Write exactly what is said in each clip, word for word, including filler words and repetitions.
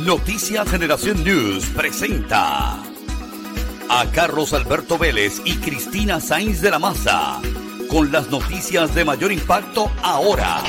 Noticias Generación News presenta a Carlos Alberto Vélez y Cristina Sainz de la Maza con las noticias de mayor impacto ahora.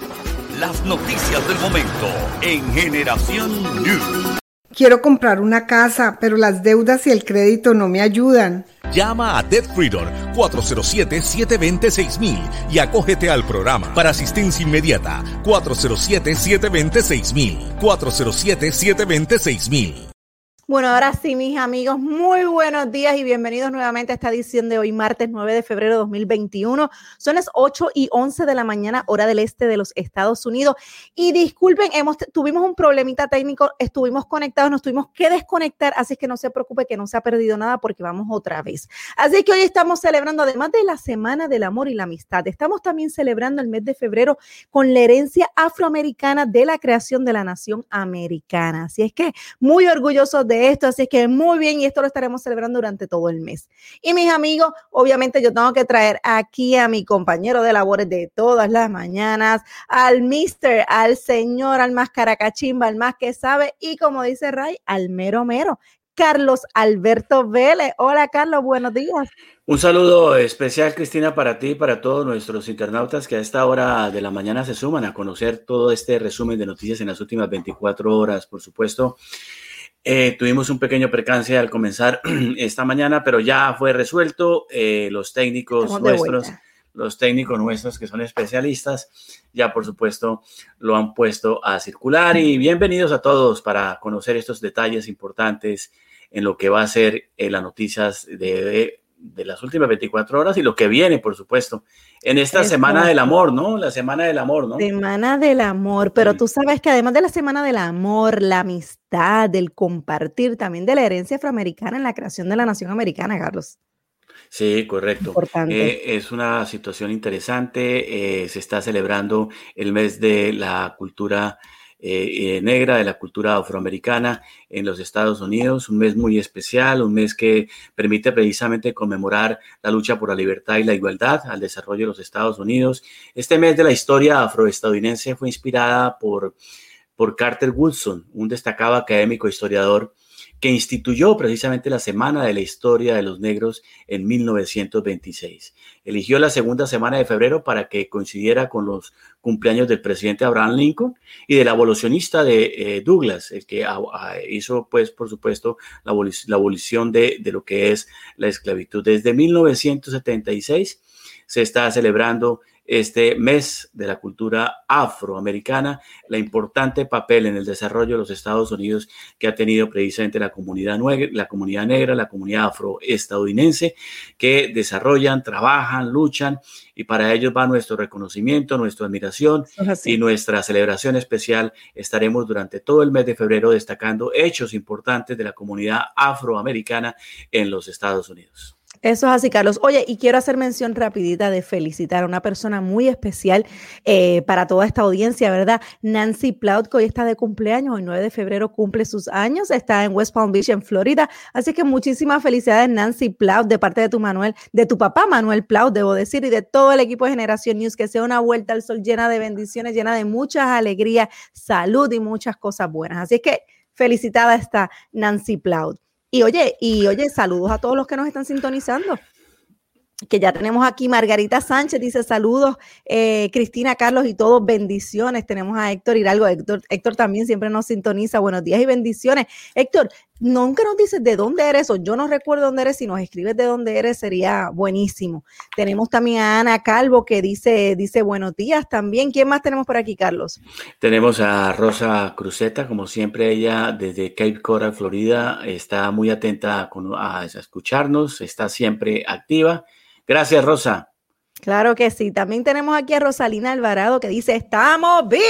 Las noticias del momento en Generación News. Quiero comprar una casa, pero las deudas y el crédito no me ayudan. Llama a Debt Freedom cuatro cero siete, siete dos cero, seis mil y acógete al programa para asistencia inmediata cuatro cero siete, siete dos cero, seis mil. cuatro cero siete, siete dos cero, seis mil. Bueno, ahora sí, mis amigos, muy buenos días y bienvenidos nuevamente a esta edición de hoy, martes nueve de febrero de dos mil veintiuno. Son las ocho y once de la mañana, hora del este de los Estados Unidos. Y disculpen, hemos, tuvimos un problemita técnico, estuvimos conectados, nos tuvimos que desconectar, así que no se preocupe que no se ha perdido nada porque vamos otra vez. Así que hoy estamos celebrando, además de la Semana del Amor y la Amistad, estamos también celebrando el mes de febrero con la herencia afroamericana de la creación de la nación americana. Así es que muy orgullosos de esto, así que muy bien, y esto lo estaremos celebrando durante todo el mes. Y mis amigos, obviamente yo tengo que traer aquí a mi compañero de labores de todas las mañanas, al mister, al señor, al más caracachimba, al más que sabe, y como dice Ray, al mero mero, Carlos Alberto Vélez. Hola Carlos, buenos días. Un saludo especial, Cristina, para ti y para todos nuestros internautas que a esta hora de la mañana se suman a conocer todo este resumen de noticias en las últimas veinticuatro horas, por supuesto. Eh, tuvimos un pequeño percance al comenzar esta mañana, pero ya fue resuelto. Eh, los técnicos nuestros, los técnicos nuestros que son especialistas, ya por supuesto lo han puesto a circular. Y bienvenidos a todos para conocer estos detalles importantes en lo que va a ser eh, las noticias de, de, de las últimas veinticuatro horas y lo que viene, por supuesto, en esta Exacto. Semana del Amor, ¿no? La Semana del Amor, ¿no? Semana del Amor, pero sí. Tú sabes que además de la Semana del Amor, la amistad, del compartir, también de la herencia afroamericana en la creación de la nación americana, Carlos. Sí, correcto. Eh, es una situación interesante. Eh, se está celebrando el mes de la cultura eh, eh, negra, de la cultura afroamericana en los Estados Unidos. Un mes muy especial, un mes que permite precisamente conmemorar la lucha por la libertad y la igualdad al desarrollo de los Estados Unidos. Este mes de la historia afroestadounidense fue inspirada por, por Carter Woodson, un destacado académico e historiador que instituyó precisamente la Semana de la Historia de los Negros en mil novecientos veintiséis. Eligió la segunda semana de febrero para que coincidiera con los cumpleaños del presidente Abraham Lincoln y del abolicionista de eh, Douglas, el que a, a, hizo, pues, por supuesto, la, abolic- la abolición de, de lo que es la esclavitud. Desde mil novecientos setenta y seis se está celebrando este mes de la cultura afroamericana, el importante papel en el desarrollo de los Estados Unidos que ha tenido precisamente la comunidad, nue- la comunidad negra, la comunidad afroestadounidense, que desarrollan, trabajan, luchan, y para ellos va nuestro reconocimiento, nuestra admiración y nuestra celebración especial. Estaremos durante todo el mes de febrero destacando hechos importantes de la comunidad afroamericana en los Estados Unidos. Eso es así, Carlos. Oye, y quiero hacer mención rapidita de felicitar a una persona muy especial eh, para toda esta audiencia, ¿verdad? Nancy Ploud, que hoy está de cumpleaños, el nueve de febrero cumple sus años, está en West Palm Beach, en Florida. Así que muchísimas felicidades, Nancy Ploud, de parte de tu Manuel, de tu papá Manuel Ploud, debo decir, y de todo el equipo de Generación News, que sea una vuelta al sol llena de bendiciones, llena de muchas alegrías, salud y muchas cosas buenas. Así que felicitada está Nancy Ploud. Y oye, y oye, saludos a todos los que nos están sintonizando, que ya tenemos aquí Margarita Sánchez, dice saludos, eh, Cristina, Carlos y todos, bendiciones. Tenemos a Héctor Hidalgo, Héctor, Héctor también siempre nos sintoniza, buenos días y bendiciones. Héctor, nunca nos dices de dónde eres, o yo no recuerdo dónde eres, si nos escribes de dónde eres sería buenísimo. Tenemos también a Ana Calvo que dice, dice buenos días también. ¿Quién más tenemos por aquí, Carlos? Tenemos a Rosa Cruzeta, como siempre ella desde Cape Coral, Florida, está muy atenta a, a, a escucharnos, está siempre activa. Gracias, Rosa. Claro que sí. También tenemos aquí a Rosalina Alvarado que dice, ¡estamos vivos!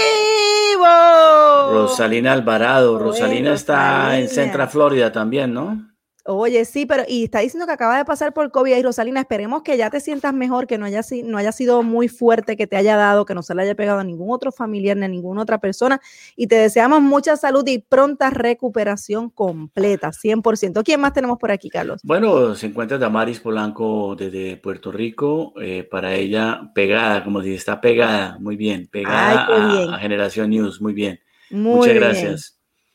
Rosalina Alvarado. Oye, Rosalina está Rosalina. En Central Florida también, ¿no? Oye, sí, pero y está diciendo que acaba de pasar por COVID. Y Rosalina, esperemos que ya te sientas mejor, que no haya, no haya sido muy fuerte, que te haya dado, que no se le haya pegado a ningún otro familiar ni a ninguna otra persona. Y te deseamos mucha salud y pronta recuperación completa, cien por ciento. ¿Quién más tenemos por aquí, Carlos? Bueno, se encuentra Damaris Polanco desde Puerto Rico. Eh, para ella, pegada, como si está pegada, muy bien, pegada Ay, bien. A, a Generación News, muy bien. Muy Muchas gracias. Bien.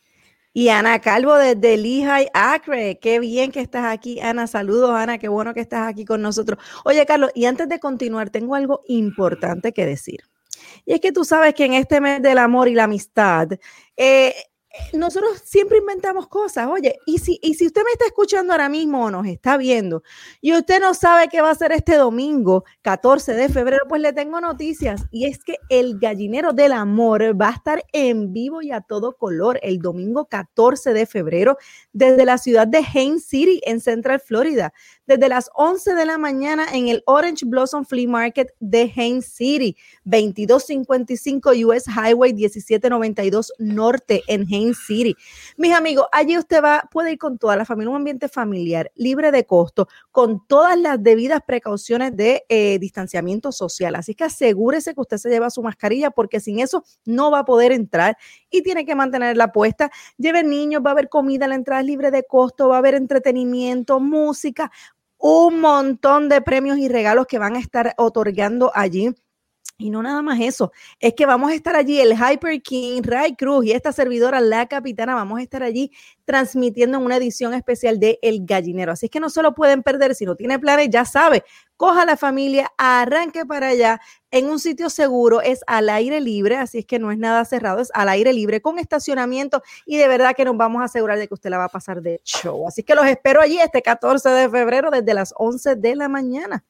Y Ana Calvo desde Lehigh Acre. Qué bien que estás aquí, Ana. Saludos, Ana. Qué bueno que estás aquí con nosotros. Oye, Carlos, y antes de continuar, tengo algo importante que decir. Y es que tú sabes que en este mes del amor y la amistad, eh, nosotros siempre inventamos cosas. Oye, y si, y si usted me está escuchando ahora mismo o nos está viendo y usted no sabe qué va a ser este domingo, catorce de febrero, pues le tengo noticias. Y es que el Gallinero del Amor va a estar en vivo y a todo color el domingo catorce de febrero desde la ciudad de Haines City en Central Florida, desde las once de la mañana en el Orange Blossom Flea Market de Haines City, veintidós cincuenta y cinco U S Highway diecisiete noventa y dos Norte en Haines City. Mis amigos, allí usted va, puede ir con toda la familia, un ambiente familiar, libre de costo, con todas las debidas precauciones de eh, distanciamiento social. Así que asegúrese que usted se lleva su mascarilla, porque sin eso no va a poder entrar y tiene que mantenerla puesta. Lleve niños, va a haber comida, la entrada es libre de costo, va a haber entretenimiento, música, un montón de premios y regalos que van a estar otorgando allí. Y no nada más eso, es que vamos a estar allí, el Hyper King, Ray Cruz y esta servidora, la capitana, vamos a estar allí transmitiendo en una edición especial de El Gallinero. Así es que no se lo pueden perder. Si no tiene planes, ya sabe, coja a la familia, arranque para allá en un sitio seguro, es al aire libre, así es que no es nada cerrado, es al aire libre con estacionamiento y de verdad que nos vamos a asegurar de que usted la va a pasar de show. Así que los espero allí este catorce de febrero desde las once de la mañana.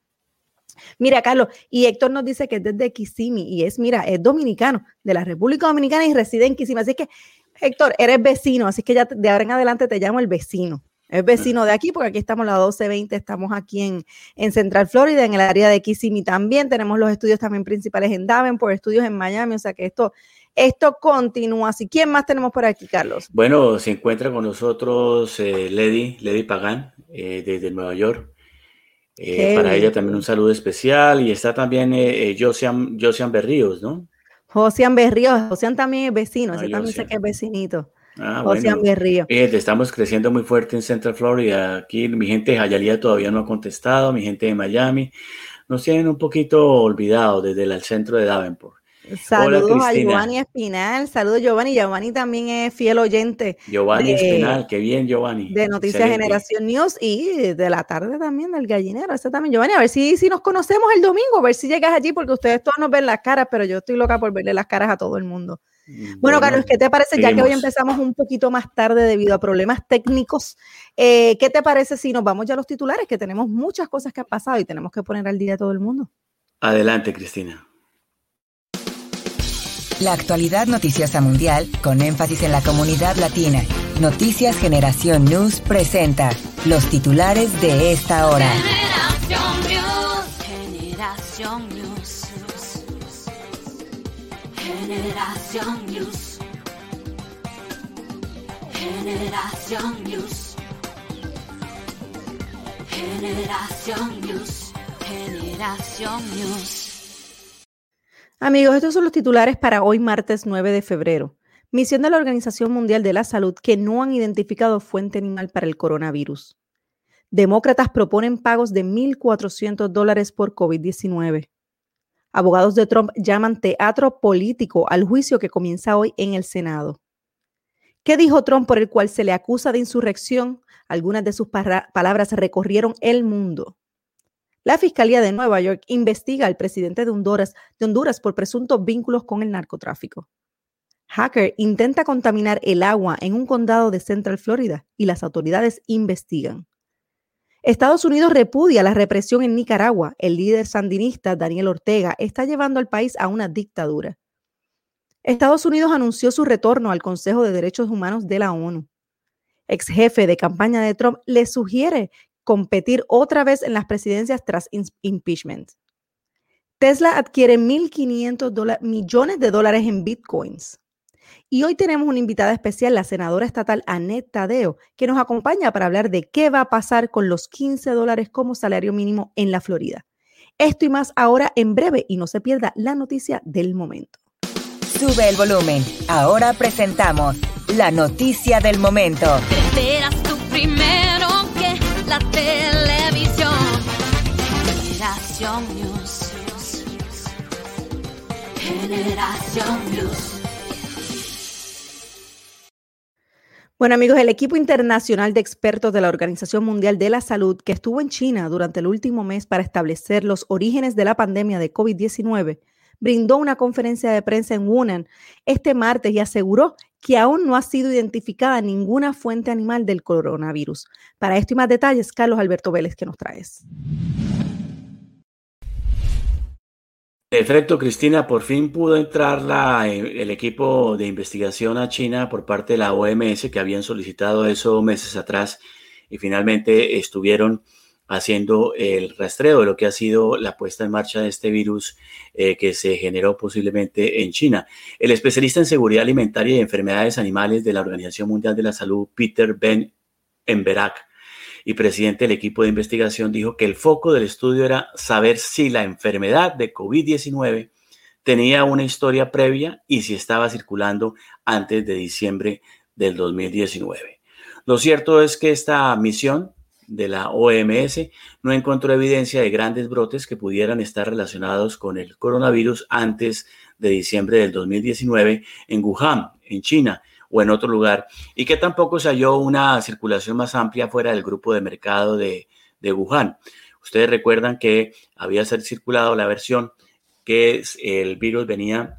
Mira, Carlos, y Héctor nos dice que es desde Kissimmee y es, mira, es dominicano, de la República Dominicana y reside en Kissimmee. Así que, Héctor, eres vecino, así que ya de ahora en adelante te llamo el vecino. Es vecino de aquí, porque aquí estamos la doce veinte, estamos aquí en, en Central Florida, en el área de Kissimmee también. Tenemos los estudios también principales en Davenport, estudios en Miami, o sea que esto, esto continúa. Así, ¿quién más tenemos por aquí, Carlos? Bueno, se encuentra con nosotros eh, Lady, Lady Pagán, eh, desde Nueva York. Eh, para ella también un saludo especial. Y está también eh, eh, Josian, Josian Berríos, ¿no? Josian Berríos, Josian también es vecino, ese ah, también sé que es vecinito. Ah, Josian bueno. Berríos. Fíjate, estamos creciendo muy fuerte en Central Florida. Aquí mi gente de Hialeah todavía no ha contestado, mi gente de Miami nos tienen un poquito olvidados desde el centro de Davenport. Saludos Hola, a Giovanni Espinal, saludos Giovanni, Giovanni también es fiel oyente. Giovanni de, Espinal, qué bien Giovanni. De Noticias Excelente. Generación News y de la tarde también del Gallinero, ese también Giovanni, a ver si, si nos conocemos el domingo, a ver si llegas allí, porque ustedes todos nos ven las caras, pero yo estoy loca por verle las caras a todo el mundo. Bueno, bueno Carlos, ¿qué te parece? Seguimos. Ya que hoy empezamos un poquito más tarde debido a problemas técnicos, eh, ¿qué te parece si nos vamos ya a los titulares? Que tenemos muchas cosas que han pasado y tenemos que poner al día a todo el mundo. Adelante, Cristina. La actualidad noticiosa mundial, con énfasis en la comunidad latina. Noticias Generación News presenta los titulares de esta hora. Generación News. Generación News. Generación News. Generación News. Generación News. Generación News. Amigos, estos son los titulares para hoy martes nueve de febrero. Misión de la Organización Mundial de la Salud que no han identificado fuente animal para el coronavirus. Demócratas proponen pagos de mil cuatrocientos dólares por COVID diecinueve. Abogados de Trump llaman teatro político al juicio que comienza hoy en el Senado. ¿Qué dijo Trump por el cual se le acusa de insurrección? Algunas de sus para- palabras recorrieron el mundo. La Fiscalía de Nueva York investiga al presidente de Honduras, de Honduras por presuntos vínculos con el narcotráfico. Hacker intenta contaminar el agua en un condado de Central Florida y las autoridades investigan. Estados Unidos repudia la represión en Nicaragua. El líder sandinista Daniel Ortega está llevando al país a una dictadura. Estados Unidos anunció su retorno al Consejo de Derechos Humanos de la ONU. Ex jefe de campaña de Trump le sugiere competir otra vez en las presidencias tras impeachment. Tesla adquiere mil quinientos millones de dólares en bitcoins. Y hoy tenemos una invitada especial, la senadora estatal Annette Taddeo, que nos acompaña para hablar de qué va a pasar con los quince dólares como salario mínimo en la Florida. Esto y más ahora en breve y no se pierda la noticia del momento. Sube el volumen. Ahora presentamos la noticia del momento. Serás tú primero que la televisión. Generación News. Generación News. Bueno, amigos, el equipo internacional de expertos de la Organización Mundial de la Salud que estuvo en China durante el último mes para establecer los orígenes de la pandemia de COVID diecinueve brindó una conferencia de prensa en Wuhan este martes y aseguró que aún no ha sido identificada ninguna fuente animal del coronavirus. Para esto y más detalles, Carlos Alberto Vélez, ¿qué nos traes? En efecto, Cristina, por fin pudo entrar la, el equipo de investigación a China por parte de la O M S, que habían solicitado eso meses atrás, y finalmente estuvieron haciendo el rastreo de lo que ha sido la puesta en marcha de este virus eh, que se generó posiblemente en China. El especialista en seguridad alimentaria y enfermedades animales de la Organización Mundial de la Salud, Peter Ben Emberak, y presidente del equipo de investigación, dijo que el foco del estudio era saber si la enfermedad de COVID diecinueve tenía una historia previa y si estaba circulando antes de diciembre del dos mil diecinueve. Lo cierto es que esta misión de la O M S no encontró evidencia de grandes brotes que pudieran estar relacionados con el coronavirus antes de diciembre del dos mil diecinueve en Wuhan, en China, o en otro lugar, y que tampoco se halló una circulación más amplia fuera del grupo de mercado de, de Wuhan. Ustedes recuerdan que había circulado la versión que el virus venía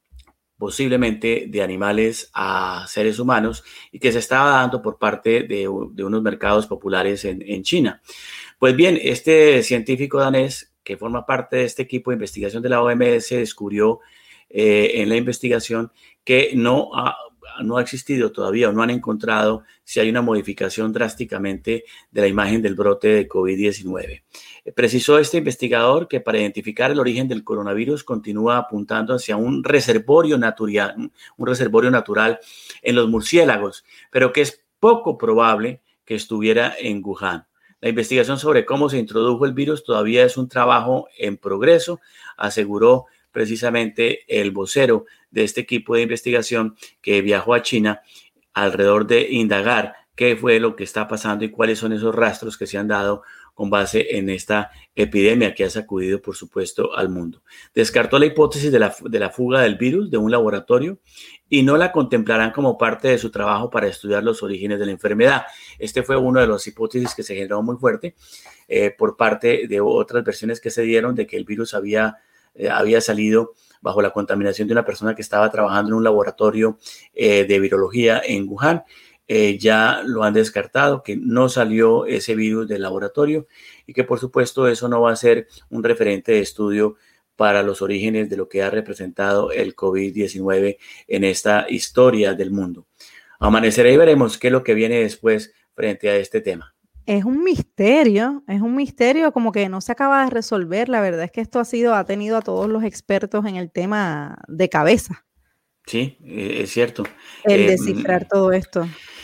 posiblemente de animales a seres humanos y que se estaba dando por parte de, de unos mercados populares en, en China. Pues bien, este científico danés que forma parte de este equipo de investigación de la O M S descubrió eh, en la investigación que no ha no ha existido todavía o no han encontrado si hay una modificación drásticamente de la imagen del brote de COVID diecinueve. Precisó este investigador que para identificar el origen del coronavirus continúa apuntando hacia un reservorio natural, un reservorio natural en los murciélagos, pero que es poco probable que estuviera en Wuhan. La investigación sobre cómo se introdujo el virus todavía es un trabajo en progreso, aseguró precisamente el vocero de este equipo de investigación que viajó a China alrededor de indagar qué fue lo que está pasando y cuáles son esos rastros que se han dado con base en esta epidemia que ha sacudido, por supuesto, al mundo. Descartó la hipótesis de la, de la fuga del virus de un laboratorio y no la contemplarán como parte de su trabajo para estudiar los orígenes de la enfermedad. Este fue uno de las hipótesis que se generó muy fuerte eh, por parte de otras versiones que se dieron de que el virus había Eh, había salido bajo la contaminación de una persona que estaba trabajando en un laboratorio eh, de virología en Wuhan. Eh, ya lo han descartado, que no salió ese virus del laboratorio y que por supuesto eso no va a ser un referente de estudio para los orígenes de lo que ha representado el COVID diecinueve en esta historia del mundo. Amanecerá y veremos qué es lo que viene después frente a este tema. Es un misterio, es un misterio como que no se acaba de resolver. La verdad es que esto ha sido, ha tenido a todos los expertos en el tema de cabeza. Sí, es cierto. El eh, descifrar todo esto.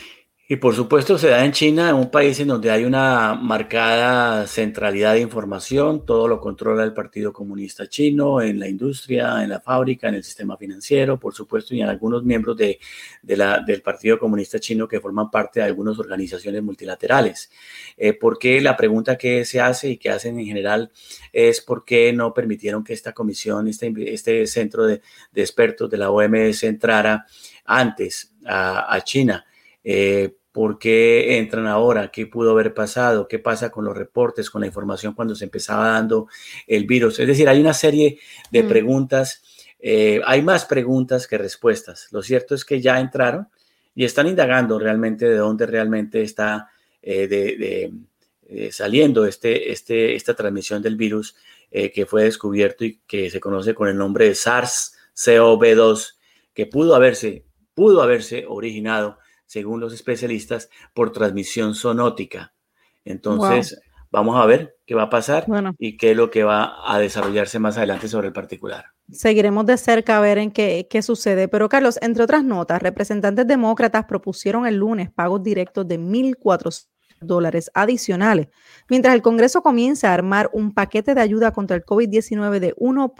Y por supuesto se da en China, un país en donde hay una marcada centralidad de información, todo lo controla el Partido Comunista Chino, en la industria, en la fábrica, en el sistema financiero, por supuesto, y en algunos miembros de, de la, del Partido Comunista Chino que forman parte de algunas organizaciones multilaterales. Eh, ¿Por qué? La pregunta que se hace y que hacen en general es por qué no permitieron que esta comisión, este, este centro de, de expertos de la O M S entrara antes a, a China. Eh, ¿Por qué entran ahora? ¿Qué pudo haber pasado? ¿Qué pasa con los reportes, con la información cuando se empezaba dando el virus? Es decir, hay una serie de mm. preguntas, eh, hay más preguntas que respuestas. Lo cierto es que ya entraron y están indagando realmente de dónde realmente está eh, de, de, de saliendo este, este, esta transmisión del virus eh, que fue descubierto y que se conoce con el nombre de SARS-C o V dos, que pudo haberse, pudo haberse originado según los especialistas, por transmisión zoonótica. Entonces, wow. Vamos a ver qué va a pasar bueno. y qué es lo que va a desarrollarse más adelante sobre el particular. Seguiremos de cerca a ver en qué, qué sucede. Pero, Carlos, entre otras notas, representantes demócratas propusieron el lunes pagos directos de mil cuatrocientos dólares adicionales, mientras el Congreso comienza a armar un paquete de ayuda contra el COVID diecinueve de uno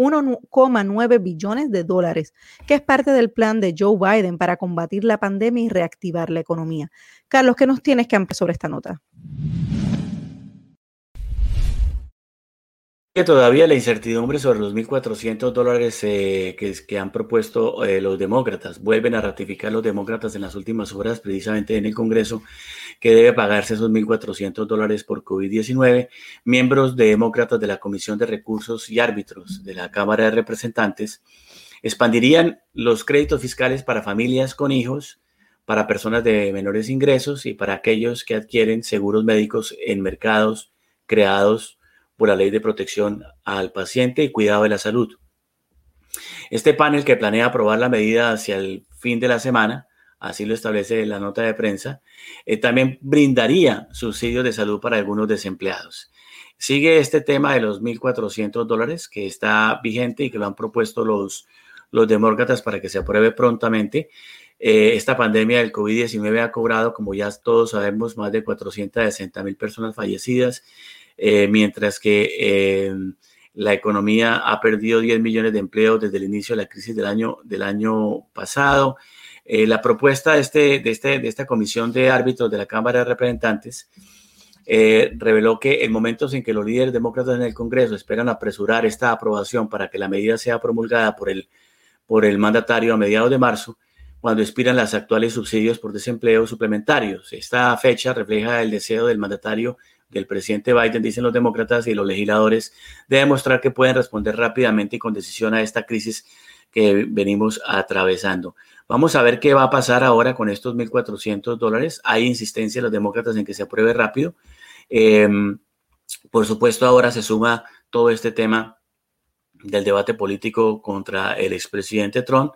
coma nueve billones de dólares, que es parte del plan de Joe Biden para combatir la pandemia y reactivar la economía. Carlos, ¿qué nos tienes que ampliar sobre esta nota? Que todavía la incertidumbre sobre los mil cuatrocientos dólares eh, que, que han propuesto eh, los demócratas. Vuelven a ratificar los demócratas en las últimas horas, precisamente en el Congreso, que debe pagarse esos mil cuatrocientos dólares por COVID diecinueve. Miembros de demócratas de la Comisión de Recursos y Árbitros de la Cámara de Representantes expandirían los créditos fiscales para familias con hijos, para personas de menores ingresos y para aquellos que adquieren seguros médicos en mercados creados por la Ley de Protección al Paciente y Cuidado de la Salud. Este panel, que planea aprobar la medida hacia el fin de la semana, así lo establece la nota de prensa, eh, también brindaría subsidios de salud para algunos desempleados. Sigue este tema de los mil cuatrocientos dólares que está vigente y que lo han propuesto los, los demócratas para que se apruebe prontamente. Eh, esta pandemia del COVID diecinueve ha cobrado, como ya todos sabemos, más de cuatrocientas sesenta mil personas fallecidas, Eh, mientras que eh, la economía ha perdido diez millones de empleos desde el inicio de la crisis del año, del año pasado. Eh, la propuesta de, este, de, este, de esta comisión de árbitros de la Cámara de Representantes eh, reveló que en momentos en que los líderes demócratas en el Congreso esperan apresurar esta aprobación para que la medida sea promulgada por el, por el mandatario a mediados de marzo, cuando expiran los actuales subsidios por desempleo suplementarios. Esta fecha refleja el deseo del mandatario del presidente Biden, dicen los demócratas y los legisladores, de demostrar que pueden responder rápidamente y con decisión a esta crisis que venimos atravesando. Vamos a ver qué va a pasar ahora con estos mil cuatrocientos dólares. Hay insistencia de los demócratas en que se apruebe rápido. Eh, por supuesto, ahora se suma todo este tema del debate político contra el expresidente Trump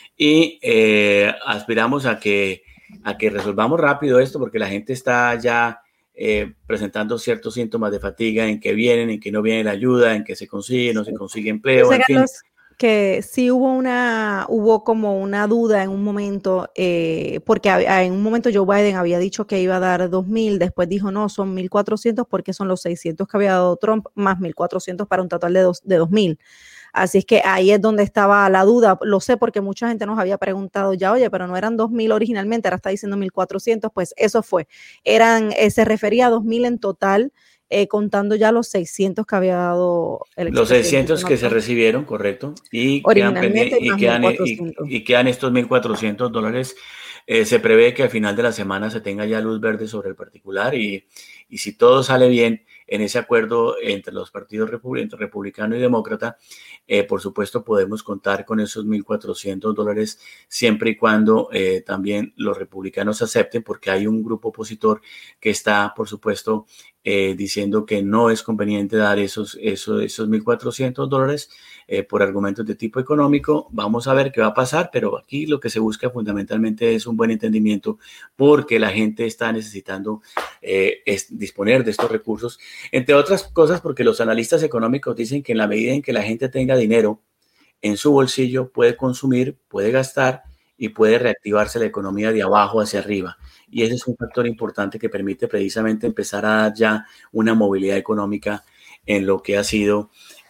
y eh, aspiramos a que, a que resolvamos rápido esto, porque la gente está ya Eh, presentando ciertos síntomas de fatiga, en que vienen, en que no viene la ayuda, en que se consigue, no se consigue empleo, en fin. Que sí hubo una, hubo como una duda en un momento, eh, porque a, en un momento Joe Biden había dicho que iba a dar dos mil, después dijo no, son mil cuatrocientos porque son los seiscientos que había dado Trump, más mil cuatrocientos para un total de, dos, de dos mil. Así es que ahí es donde estaba la duda. Lo sé porque mucha gente nos había preguntado ya, oye, pero no eran dos mil originalmente, ahora está diciendo mil cuatrocientos, pues eso fue. Eran, eh, se refería a dos mil en total, eh, contando ya los seiscientos que había dado el Los seiscientos que se recibieron, correcto, y quedan, y, quedan, y, y quedan estos mil cuatrocientos dólares. Eh, se prevé que al final de la semana se tenga ya luz verde sobre el particular y, y si todo sale bien en ese acuerdo entre los partidos republi- republicano y demócrata, eh, por supuesto podemos contar con esos mil cuatrocientos dólares siempre y cuando eh, también los republicanos acepten, porque hay un grupo opositor que está, por supuesto, eh, diciendo que no es conveniente dar esos, esos, esos mil cuatrocientos dólares eh, por argumentos de tipo económico. Vamos a ver qué va a pasar, pero aquí lo que se busca fundamentalmente es un buen entendimiento, porque la gente está necesitando eh, es disponer de estos recursos, entre otras cosas porque los analistas económicos dicen que en la medida en que la gente tenga dinero en su bolsillo, puede consumir, puede gastar y puede reactivarse la economía de abajo hacia arriba. Y ese es un factor importante que permite precisamente empezar a dar ya una movilidad económica en lo que ha sido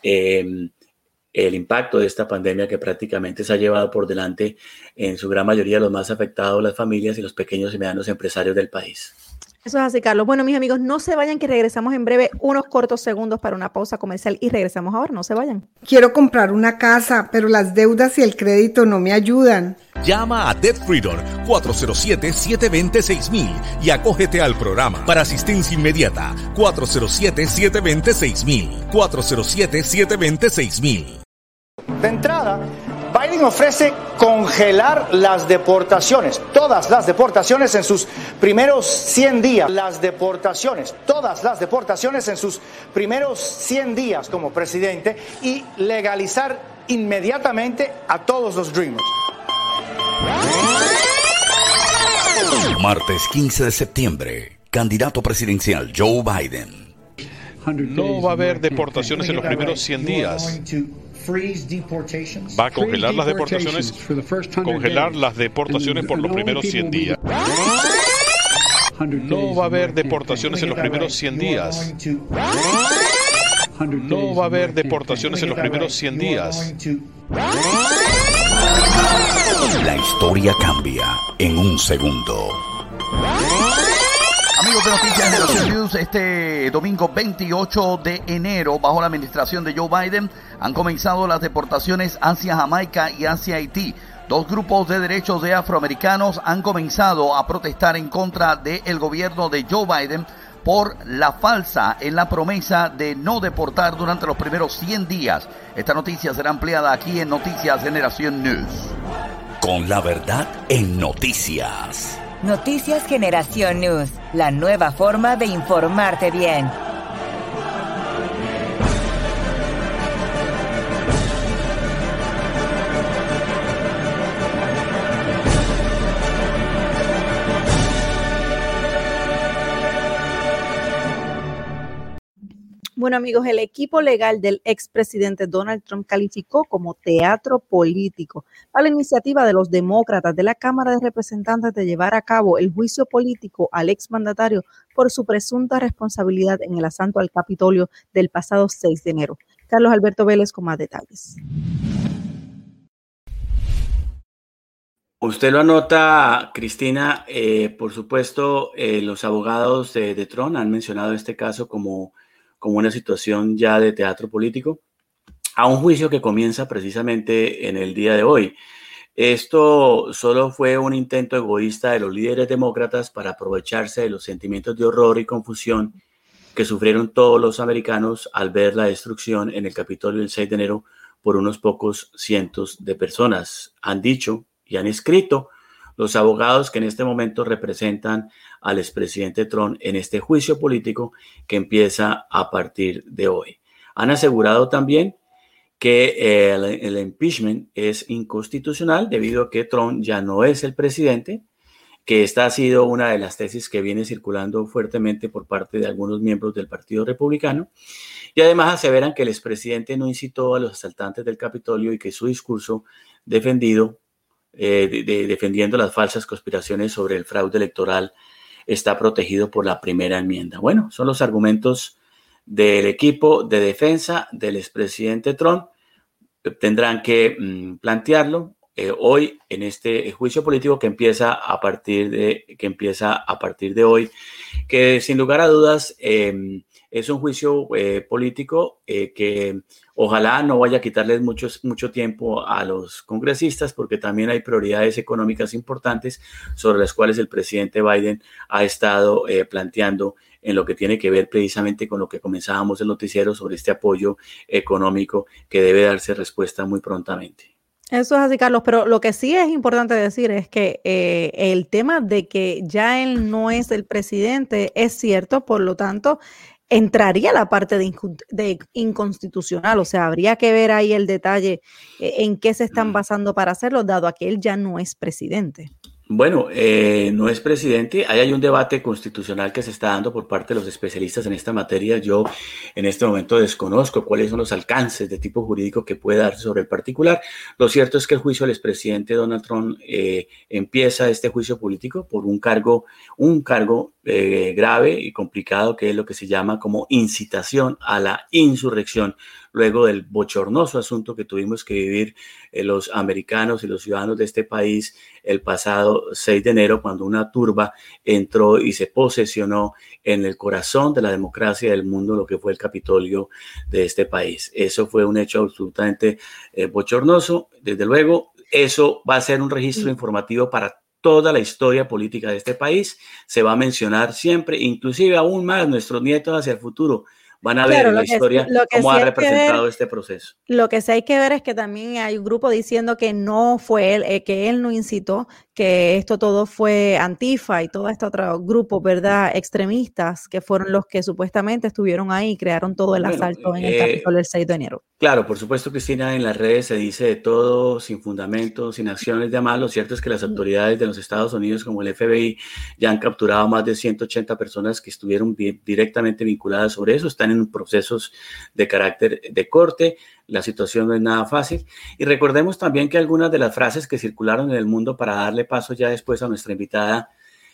eh, el impacto de esta pandemia, que prácticamente se ha llevado por delante en su gran mayoría los más afectados, las familias y los pequeños y medianos empresarios del país. Eso es así, Carlos. Bueno, mis amigos, no se vayan, que regresamos en breve, unos cortos segundos para una pausa comercial y regresamos ahora, no se vayan. Quiero comprar una casa, pero las deudas y el crédito no me ayudan. Llama a Debt Freedom cuatro cero siete, siete dos cero, seis mil y acógete al programa para asistencia inmediata cuatro cero siete, siete dos cero, seis mil, cuatro cero siete, siete dos cero, seis mil. De entrada, Biden ofrece congelar las deportaciones, todas las deportaciones en sus primeros cien días. Las deportaciones, todas las deportaciones en sus primeros cien días como presidente y legalizar inmediatamente a todos los Dreamers. Martes quince de septiembre, candidato presidencial Joe Biden. No va a haber deportaciones en los primeros cien días. Va a congelar las deportaciones, congelar las deportaciones por los primeros cien días. No va a haber deportaciones en los primeros cien días. No va a haber deportaciones en los primeros cien días. La historia cambia en un segundo. amigos de Noticias Generación News, este domingo veintiocho de enero, bajo la administración de Joe Biden, han comenzado las deportaciones hacia Jamaica y hacia Haití. Dos grupos de derechos de afroamericanos han comenzado a protestar en contra del gobierno de Joe Biden por la falsa en la promesa de no deportar durante los primeros cien días. Esta noticia será ampliada aquí en Noticias Generación News. Con la verdad en noticias. Noticias Generación News, la nueva forma de informarte bien. Bueno, amigos, el equipo legal del expresidente Donald Trump calificó como teatro político a la iniciativa de los demócratas de la Cámara de Representantes de llevar a cabo el juicio político al exmandatario por su presunta responsabilidad en el asalto al Capitolio del pasado seis de enero. Carlos Alberto Vélez con más detalles. Usted lo anota, Cristina, eh, por supuesto, eh, los abogados de, de Trump han mencionado este caso como como una situación ya de teatro político, a un juicio que comienza precisamente en el día de hoy. Esto solo fue un intento egoísta de los líderes demócratas para aprovecharse de los sentimientos de horror y confusión que sufrieron todos los americanos al ver la destrucción en el Capitolio el seis de enero por unos pocos cientos de personas. Han dicho y han escrito los abogados que en este momento representan al expresidente Trump en este juicio político que empieza a partir de hoy. Han asegurado también que el, el impeachment es inconstitucional debido a que Trump ya no es el presidente, que esta ha sido una de las tesis que viene circulando fuertemente por parte de algunos miembros del Partido Republicano, y además aseveran que el expresidente no incitó a los asaltantes del Capitolio y que su discurso defendido Eh, de, de, defendiendo las falsas conspiraciones sobre el fraude electoral está protegido por la primera enmienda. Bueno, son los argumentos del equipo de defensa del expresidente Trump. Tendrán que mmm, plantearlo eh, hoy en este juicio político que empieza a partir de que empieza a partir de hoy, que sin lugar a dudas eh, es un juicio eh, político eh, que ojalá no vaya a quitarles mucho, mucho tiempo a los congresistas, porque también hay prioridades económicas importantes sobre las cuales el presidente Biden ha estado eh, planteando en lo que tiene que ver precisamente con lo que comenzábamos el noticiero sobre este apoyo económico que debe darse respuesta muy prontamente. Eso es así, Carlos, pero lo que sí es importante decir es que eh, el tema de que ya él no es el presidente es cierto, por lo tanto, entraría la parte de, inc- de inconstitucional, o sea, habría que ver ahí el detalle eh, en qué se están basando para hacerlo, dado a que él ya no es presidente. Bueno, eh, no es presidente. Ahí hay un debate constitucional que se está dando por parte de los especialistas en esta materia. Yo en este momento desconozco cuáles son los alcances de tipo jurídico que puede darse sobre el particular. Lo cierto es que el juicio del expresidente Donald Trump eh, empieza este juicio político por un cargo, un cargo eh, grave y complicado, que es lo que se llama como incitación a la insurrección, luego del bochornoso asunto que tuvimos que vivir eh, los americanos y los ciudadanos de este país el pasado seis de enero, cuando una turba entró y se posesionó en el corazón de la democracia del mundo, lo que fue el Capitolio de este país. Eso fue un hecho absolutamente eh, bochornoso. Desde luego, eso va a ser un registro informativo para toda la historia política de este país. Se va a mencionar siempre, inclusive aún más nuestros nietos hacia el futuro van a claro, ver en la historia que, cómo sí ha representado ver, este proceso. Lo que sí hay que ver es que también hay un grupo diciendo que no fue él, eh, que él no incitó, que esto todo fue Antifa y todo este otro grupo, ¿verdad?, extremistas, que fueron los que supuestamente estuvieron ahí y crearon todo el bueno, asalto en el eh, Capitolio el seis de enero. Claro, por supuesto, Cristina, en las redes se dice de todo, sin fundamentos, sin acciones de mal. Lo cierto es que las autoridades de los Estados Unidos, como el F B I, ya han capturado más de ciento ochenta personas que estuvieron di- directamente vinculadas sobre eso, están en procesos de carácter de corte. La situación no es nada fácil. Y recordemos también que algunas de las frases que circularon en el mundo, para darle paso ya después a nuestra invitada,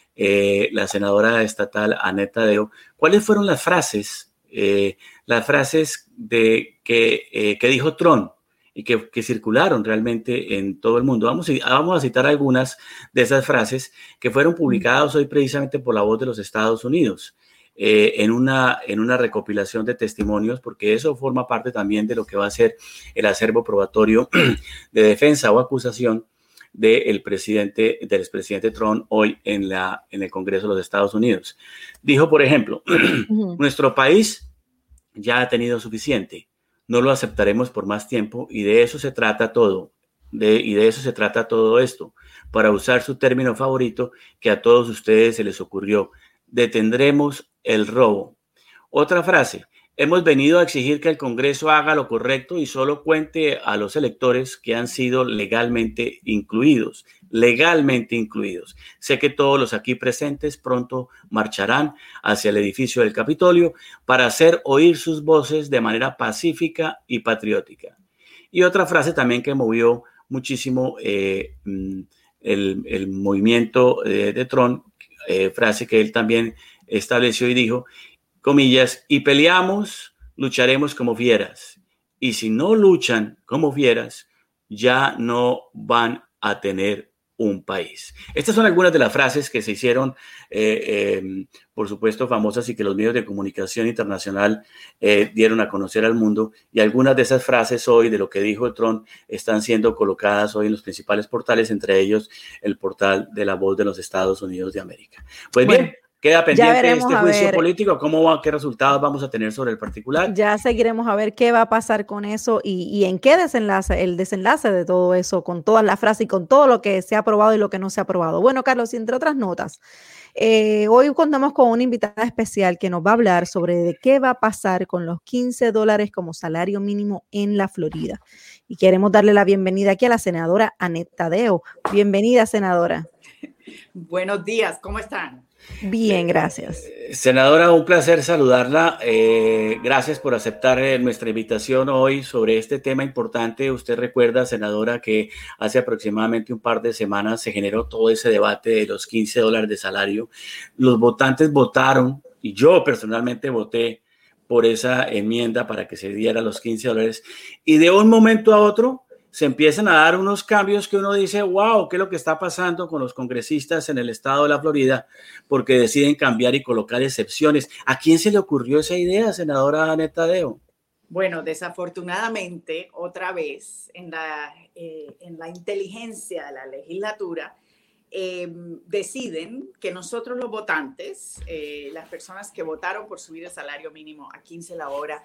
eh, la senadora estatal Annette Taddeo, ¿cuáles fueron las frases, eh, las frases de, que, eh, que dijo Trump y que, que circularon realmente en todo el mundo. Vamos a, vamos a citar algunas de esas frases que fueron publicadas hoy precisamente por La Voz de los Estados Unidos. Eh, en, una, en una recopilación de testimonios, porque eso forma parte también de lo que va a ser el acervo probatorio de defensa o acusación del presidente, del expresidente Trump hoy en, la, en el Congreso de los Estados Unidos. Dijo, por ejemplo, uh-huh. nuestro país ya ha tenido suficiente, no lo aceptaremos por más tiempo y de eso se trata todo, de, y de eso se trata todo esto, para usar su término favorito que a todos ustedes se les ocurrió, detendremos el robo. Otra frase, hemos venido a exigir que el Congreso haga lo correcto y solo cuente a los electores que han sido legalmente incluidos, legalmente incluidos. Sé que todos los aquí presentes pronto marcharán hacia el edificio del Capitolio para hacer oír sus voces de manera pacífica y patriótica. Y otra frase también que movió muchísimo eh, el, el movimiento de, de Trump, eh, frase que él también estableció y dijo, comillas, y peleamos, lucharemos como fieras. Y si no luchan como fieras, ya no van a tener un país. Estas son algunas de las frases que se hicieron, eh, eh, por supuesto, famosas y que los medios de comunicación internacional eh, dieron a conocer al mundo. Y algunas de esas frases hoy, de lo que dijo Trump, están siendo colocadas hoy en los principales portales, entre ellos el portal de La Voz de los Estados Unidos de América. Pues bueno, bien. Queda pendiente este juicio político, cómo va, qué resultados vamos a tener sobre el particular. Ya seguiremos a ver qué va a pasar con eso y, y en qué desenlace, el desenlace de todo eso, con todas las frases y con todo lo que se ha aprobado y lo que no se ha aprobado. Bueno, Carlos, y entre otras notas, eh, hoy contamos con una invitada especial que nos va a hablar sobre de qué va a pasar con los quince dólares como salario mínimo en la Florida. Y queremos darle la bienvenida aquí a la senadora Annette Taddeo. Bienvenida, senadora. Buenos días, ¿cómo están? Bien, gracias. Eh, senadora, un placer saludarla. Eh, gracias por aceptar eh, nuestra invitación hoy sobre este tema importante. Usted recuerda, senadora, que hace aproximadamente un par de semanas se generó todo ese debate de los quince dólares de salario. Los votantes votaron y yo personalmente voté por esa enmienda para que se diera los quince dólares y de un momento a otro se empiezan a dar unos cambios que uno dice, wow, ¿qué es lo que está pasando con los congresistas en el estado de la Florida? Porque deciden cambiar y colocar excepciones. ¿A quién se le ocurrió esa idea, senadora Annette Taddeo? Bueno, desafortunadamente, otra vez, en la, eh, en la inteligencia de la legislatura, eh, deciden que nosotros los votantes, eh, las personas que votaron por subir el salario mínimo a quince la hora,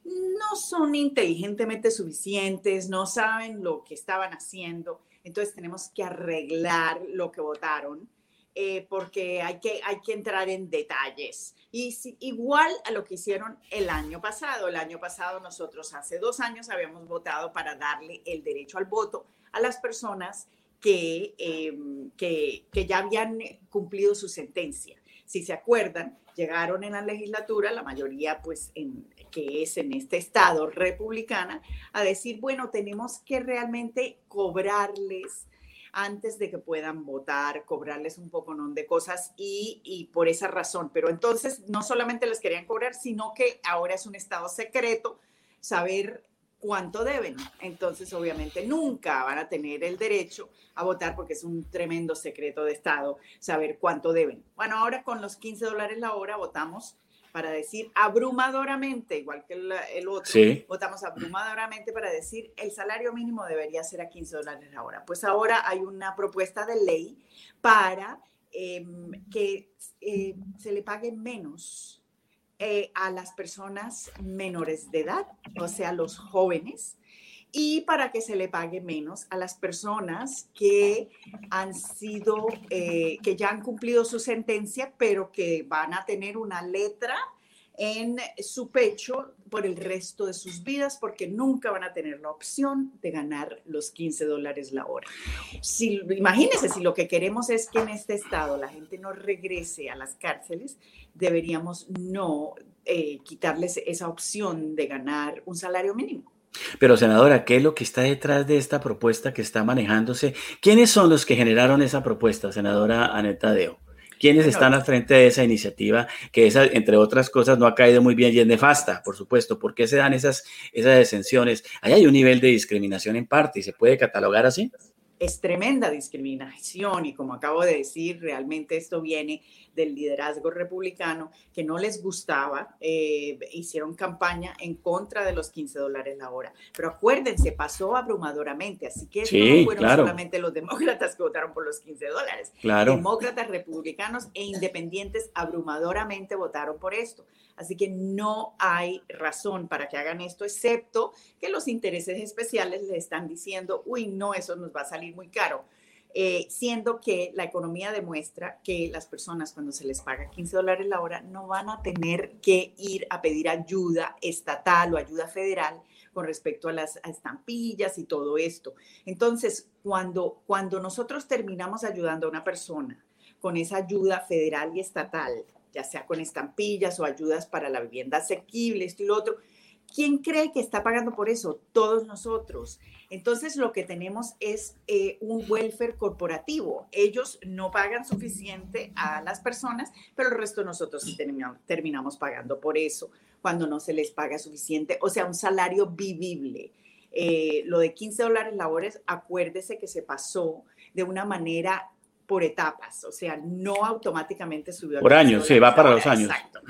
no son inteligentemente suficientes, no saben lo que estaban haciendo, entonces tenemos que arreglar lo que votaron eh, porque hay que, hay que entrar en detalles. Y si, igual a lo que hicieron el año pasado. El año pasado nosotros hace dos años habíamos votado para darle el derecho al voto a las personas que, eh, que, que ya habían cumplido su sentencia. Si se acuerdan, llegaron en la legislatura, la mayoría pues en, que es en este estado republicana, a decir, bueno, tenemos que realmente cobrarles antes de que puedan votar, cobrarles un poco ¿no? de cosas y, y por esa razón. Pero entonces no solamente les querían cobrar, sino que ahora es un estado secreto saber cuánto deben. Entonces, obviamente, nunca van a tener el derecho a votar porque es un tremendo secreto de Estado saber cuánto deben. Bueno, ahora con los quince dólares la hora votamos para decir abrumadoramente, igual que el, el otro, sí. Votamos abrumadoramente para decir el salario mínimo debería ser a quince dólares la hora. Pues ahora hay una propuesta de ley para eh, que eh, se le pague menos Eh, a las personas menores de edad, o sea, los jóvenes, y para que se le pague menos a las personas que han sido, eh, que ya han cumplido su sentencia, pero que van a tener una letra en su pecho por el resto de sus vidas, porque nunca van a tener la opción de ganar los quince dólares la hora. Si, imagínense, si lo que queremos es que en este estado la gente no regrese a las cárceles, deberíamos no eh, quitarles esa opción de ganar un salario mínimo. Pero, senadora, ¿qué es lo que está detrás de esta propuesta que está manejándose? ¿Quiénes son los que generaron esa propuesta, senadora Annette Taddeo? ¿Quiénes bueno, están al frente de esa iniciativa? Que esa, entre otras cosas, no ha caído muy bien y es nefasta, por supuesto. ¿Por qué se dan esas, esas exenciones? Ahí hay un nivel de discriminación en parte y se puede catalogar así. Es tremenda discriminación y como acabo de decir, realmente esto viene del liderazgo republicano que no les gustaba, eh, hicieron campaña en contra de los quince dólares la hora. Pero acuérdense, pasó abrumadoramente, así que sí, no fueron claro. solamente los demócratas que votaron por los quince dólares. Claro. Demócratas, republicanos e independientes abrumadoramente votaron por esto. Así que no hay razón para que hagan esto, excepto que los intereses especiales le están diciendo, uy, no, eso nos va a salir muy caro. Eh, siendo que la economía demuestra que las personas cuando se les paga quince dólares la hora no van a tener que ir a pedir ayuda estatal o ayuda federal con respecto a las estampillas y todo esto. Entonces, cuando, cuando nosotros terminamos ayudando a una persona con esa ayuda federal y estatal, ya sea con estampillas o ayudas para la vivienda asequible, esto y lo otro, ¿quién cree que está pagando por eso? Todos nosotros. Entonces, lo que tenemos es eh, un welfare corporativo. Ellos no pagan suficiente a las personas, pero el resto de nosotros sí terminamos, terminamos pagando por eso cuando no se les paga suficiente. O sea, un salario vivible. Eh, lo de quince dólares la hora, acuérdese que se pasó de una manera por etapas. O sea, no automáticamente subió. Por años, sí, va para los años. Exacto.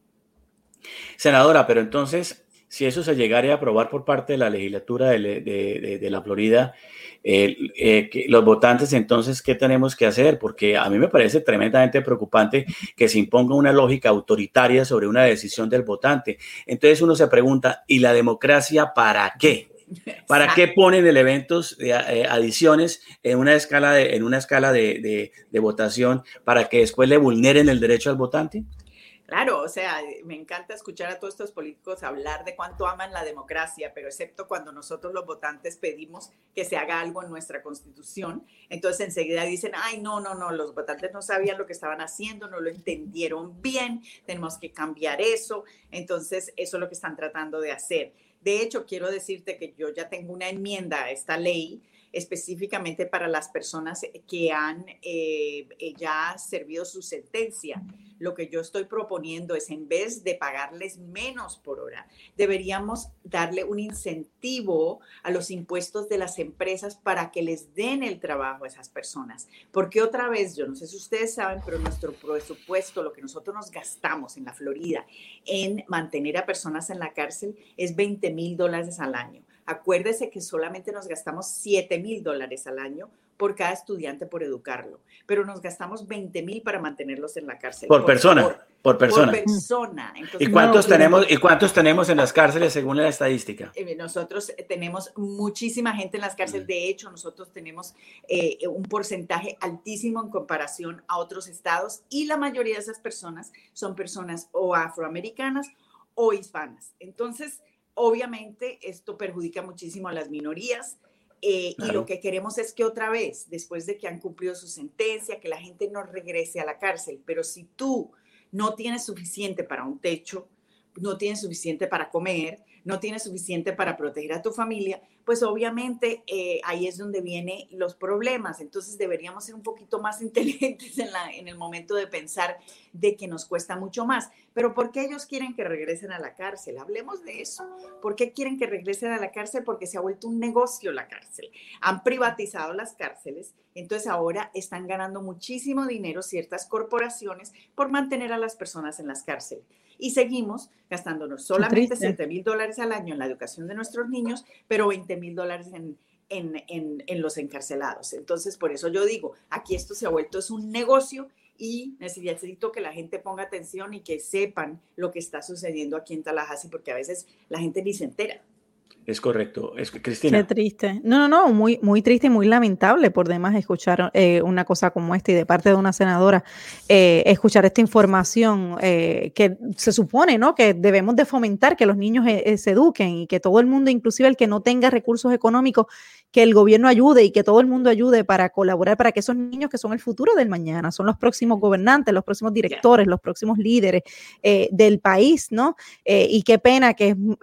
Senadora, pero entonces, si eso se llegara a aprobar por parte de la legislatura de, de, de, de la Florida, eh, eh, que los votantes, entonces, ¿qué tenemos que hacer? Porque a mí me parece tremendamente preocupante que se imponga una lógica autoritaria sobre una decisión del votante. Entonces uno se pregunta, ¿y la democracia para qué? ¿Para Exacto. qué ponen elementos de eh, adiciones en una escala, de, en una escala de, de, de votación para que después le vulneren el derecho al votante? Claro, o sea, me encanta escuchar a todos estos políticos hablar de cuánto aman la democracia, pero excepto cuando nosotros los votantes pedimos que se haga algo en nuestra Constitución, entonces enseguida dicen, ay, no, no, no, los votantes no sabían lo que estaban haciendo, no lo entendieron bien, tenemos que cambiar eso, entonces eso es lo que están tratando de hacer. De hecho, quiero decirte que yo ya tengo una enmienda a esta ley específicamente para las personas que han eh, ya servido su sentencia. Lo que yo estoy proponiendo es, en vez de pagarles menos por hora, deberíamos darle un incentivo a los impuestos de las empresas para que les den el trabajo a esas personas. Porque otra vez, yo no sé si ustedes saben, pero nuestro presupuesto, lo que nosotros nos gastamos en la Florida en mantener a personas en la cárcel es veinte mil dólares al año. Acuérdese que solamente nos gastamos siete mil dólares al año por cada estudiante por educarlo, pero nos gastamos veinte mil para mantenerlos en la cárcel. Por, por persona, por, por persona. Por persona. Entonces, ¿Y cuántos, no, tenemos, ¿Y cuántos tenemos en las cárceles según la estadística? Eh, nosotros tenemos muchísima gente en las cárceles. De hecho, nosotros tenemos eh, un porcentaje altísimo en comparación a otros estados y la mayoría de esas personas son personas o afroamericanas o hispanas. Entonces, obviamente, esto perjudica muchísimo a las minorías. Eh, claro. Y lo que queremos es que otra vez, después de que han cumplido su sentencia, que la gente no regrese a la cárcel. Pero si tú no tienes suficiente para un techo, no tienes suficiente para comer, no tienes suficiente para proteger a tu familia, pues obviamente eh, ahí es donde vienen los problemas. Entonces deberíamos ser un poquito más inteligentes en, la, en el momento de pensar de que nos cuesta mucho más. Pero ¿por qué ellos quieren que regresen a la cárcel? Hablemos de eso. ¿Por qué quieren que regresen a la cárcel? Porque se ha vuelto un negocio la cárcel. Han privatizado las cárceles, entonces ahora están ganando muchísimo dinero ciertas corporaciones por mantener a las personas en las cárceles. Y seguimos gastándonos solamente siete mil dólares al año en la educación de nuestros niños, pero veinte mil dólares en, en, en, en los encarcelados. Entonces, por eso yo digo, aquí esto se ha vuelto es un negocio y necesito que la gente ponga atención y que sepan lo que está sucediendo aquí en Tallahassee, porque a veces la gente ni se entera. Es correcto. Es, Cristina. Qué triste. No, no, no, muy, muy triste y muy lamentable por demás escuchar eh, una cosa como esta y de parte de una senadora, eh, escuchar esta información eh, que se supone, ¿no?, que debemos de fomentar que los niños eh, se eduquen y que todo el mundo, inclusive el que no tenga recursos económicos, que el gobierno ayude y que todo el mundo ayude para colaborar para que esos niños que son el futuro del mañana, son los próximos gobernantes, los próximos directores, los próximos líderes eh, del país, ¿no? Eh, y qué pena que eh,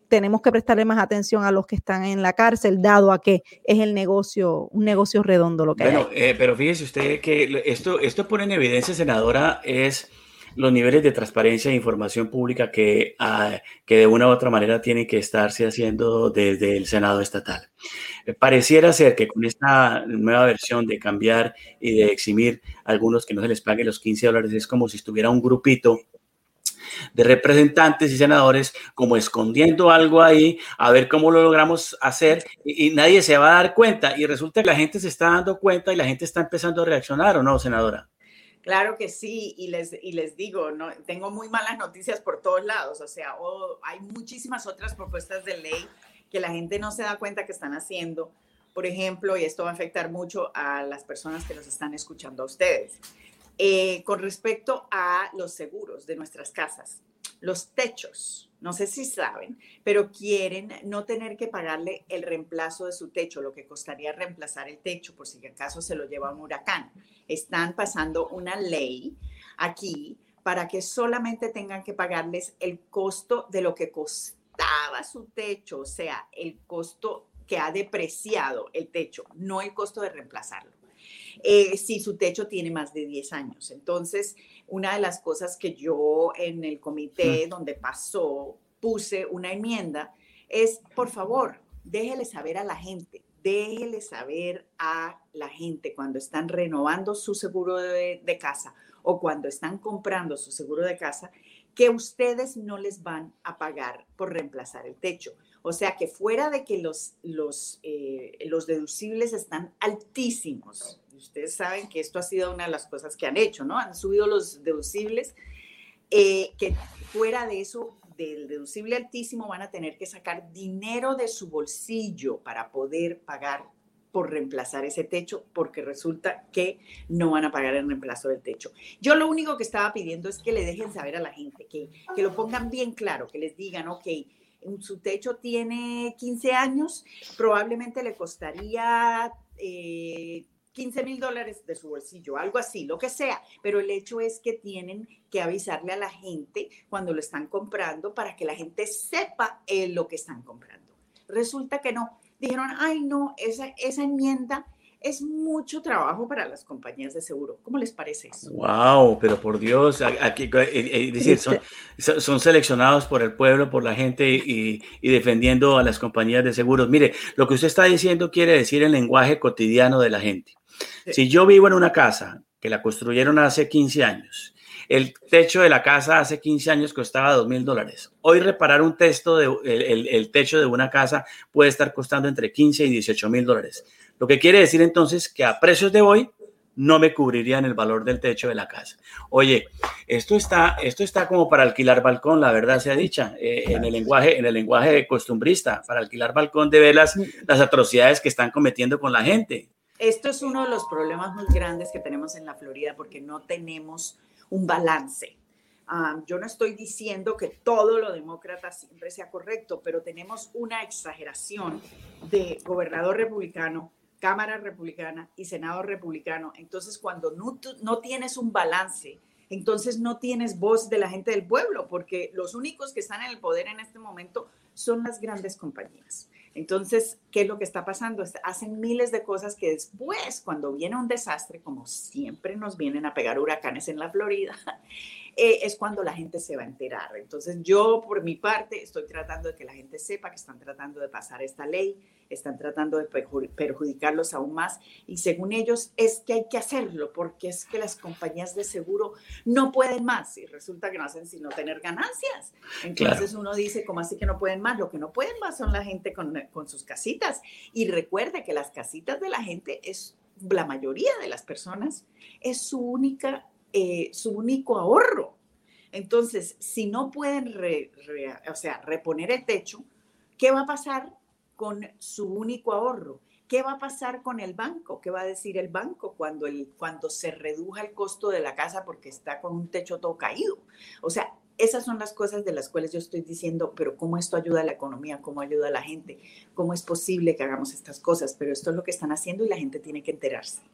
tenemos que prestarle más atención a los que están en la cárcel, dado a que es el negocio, un negocio redondo lo que bueno, hay. Eh, pero fíjese usted que esto, esto pone en evidencia, senadora, es los niveles de transparencia e información pública que, uh, que de una u otra manera tienen que estarse haciendo desde el Senado estatal. Eh, pareciera ser que con esta nueva versión de cambiar y de eximir a algunos que no se les pague los quince dólares, es como si estuviera un grupito de representantes y senadores como escondiendo algo ahí, a ver cómo lo logramos hacer y, y nadie se va a dar cuenta, y resulta que la gente se está dando cuenta y la gente está empezando a reaccionar, ¿o no, senadora? Claro que sí, y les, y les digo, no, tengo muy malas noticias por todos lados, o sea, oh, hay muchísimas otras propuestas de ley que la gente no se da cuenta que están haciendo, por ejemplo, y esto va a afectar mucho a las personas que los están escuchando a ustedes. Eh, con respecto a los seguros de nuestras casas, los techos, no sé si saben, pero quieren no tener que pagarle el reemplazo de su techo, lo que costaría reemplazar el techo por si acaso se lo lleva un huracán. Están pasando una ley aquí para que solamente tengan que pagarles el costo de lo que costaba su techo, o sea, el costo que ha depreciado el techo, no el costo de reemplazarlo. Eh, si su techo tiene más de diez años. Entonces, una de las cosas que yo en el comité donde pasó puse una enmienda es, por favor, déjele saber a la gente, déjele saber a la gente cuando están renovando su seguro de, de casa o cuando están comprando su seguro de casa, que ustedes no les van a pagar por reemplazar el techo. O sea, que fuera de que los, los, eh, los deducibles están altísimos, ustedes saben que esto ha sido una de las cosas que han hecho, ¿no? Han subido los deducibles, eh, que fuera de eso, del deducible altísimo, van a tener que sacar dinero de su bolsillo para poder pagar por reemplazar ese techo, porque resulta que no van a pagar el reemplazo del techo. Yo lo único que estaba pidiendo es que le dejen saber a la gente, que, que lo pongan bien claro, que les digan, ok, su techo tiene quince años, probablemente le costaría eh, quince mil dólares de su bolsillo, algo así, lo que sea, pero el hecho es que tienen que avisarle a la gente cuando lo están comprando para que la gente sepa eh, lo que están comprando. Resulta que no. Dijeron, ay no, esa, esa enmienda es mucho trabajo para las compañías de seguro. ¿Cómo les parece eso? Wow, pero por Dios, aquí, es decir, son, son seleccionados por el pueblo, por la gente y, y defendiendo a las compañías de seguros. Mire, lo que usted está diciendo quiere decir el lenguaje cotidiano de la gente. Sí. Si yo vivo en una casa que la construyeron hace quince años, el techo de la casa hace quince años costaba dos mil dólares. Hoy reparar un texto de, el, el, el techo de una casa puede estar costando entre quince y dieciocho mil dólares. Lo que quiere decir entonces que a precios de hoy no me cubrirían el valor del techo de la casa. Oye, esto está, esto está como para alquilar balcón, la verdad sea dicha, eh, en el lenguaje, en el lenguaje costumbrista, para alquilar balcón de ver las, las atrocidades que están cometiendo con la gente. Esto es uno de los problemas muy grandes que tenemos en la Florida porque no tenemos un balance. Um, yo no estoy diciendo que todo lo demócrata siempre sea correcto, pero tenemos una exageración de gobernador republicano, Cámara republicana y Senado republicano. Entonces, cuando no, no tienes un balance, entonces no tienes voz de la gente del pueblo, porque los únicos que están en el poder en este momento son las grandes compañías. Entonces, ¿qué es lo que está pasando? Hacen miles de cosas que después, cuando viene un desastre, como siempre nos vienen a pegar huracanes en la Florida, eh, es cuando la gente se va a enterar. Entonces, yo, por mi parte, estoy tratando de que la gente sepa que están tratando de pasar esta ley, están tratando de perjudicarlos aún más, y según ellos es que hay que hacerlo, porque es que las compañías de seguro no pueden más, y resulta que no hacen sino tener ganancias. Entonces claro. Uno dice, ¿cómo así que no pueden más? Lo que no pueden más son la gente con, con sus casitas, y recuerde que las casitas de la gente, es la mayoría de las personas, es su, única, eh, su único ahorro. Entonces, si no pueden re, re, o sea, reponer el techo, ¿qué va a pasar con su único ahorro? ¿Qué va a pasar con el banco? ¿Qué va a decir el banco cuando, el, cuando se reduja el costo de la casa porque está con un techo todo caído? O sea, esas son las cosas de las cuales yo estoy diciendo, pero ¿cómo esto ayuda a la economía? ¿Cómo ayuda a la gente? ¿Cómo es posible que hagamos estas cosas? Pero esto es lo que están haciendo y la gente tiene que enterarse.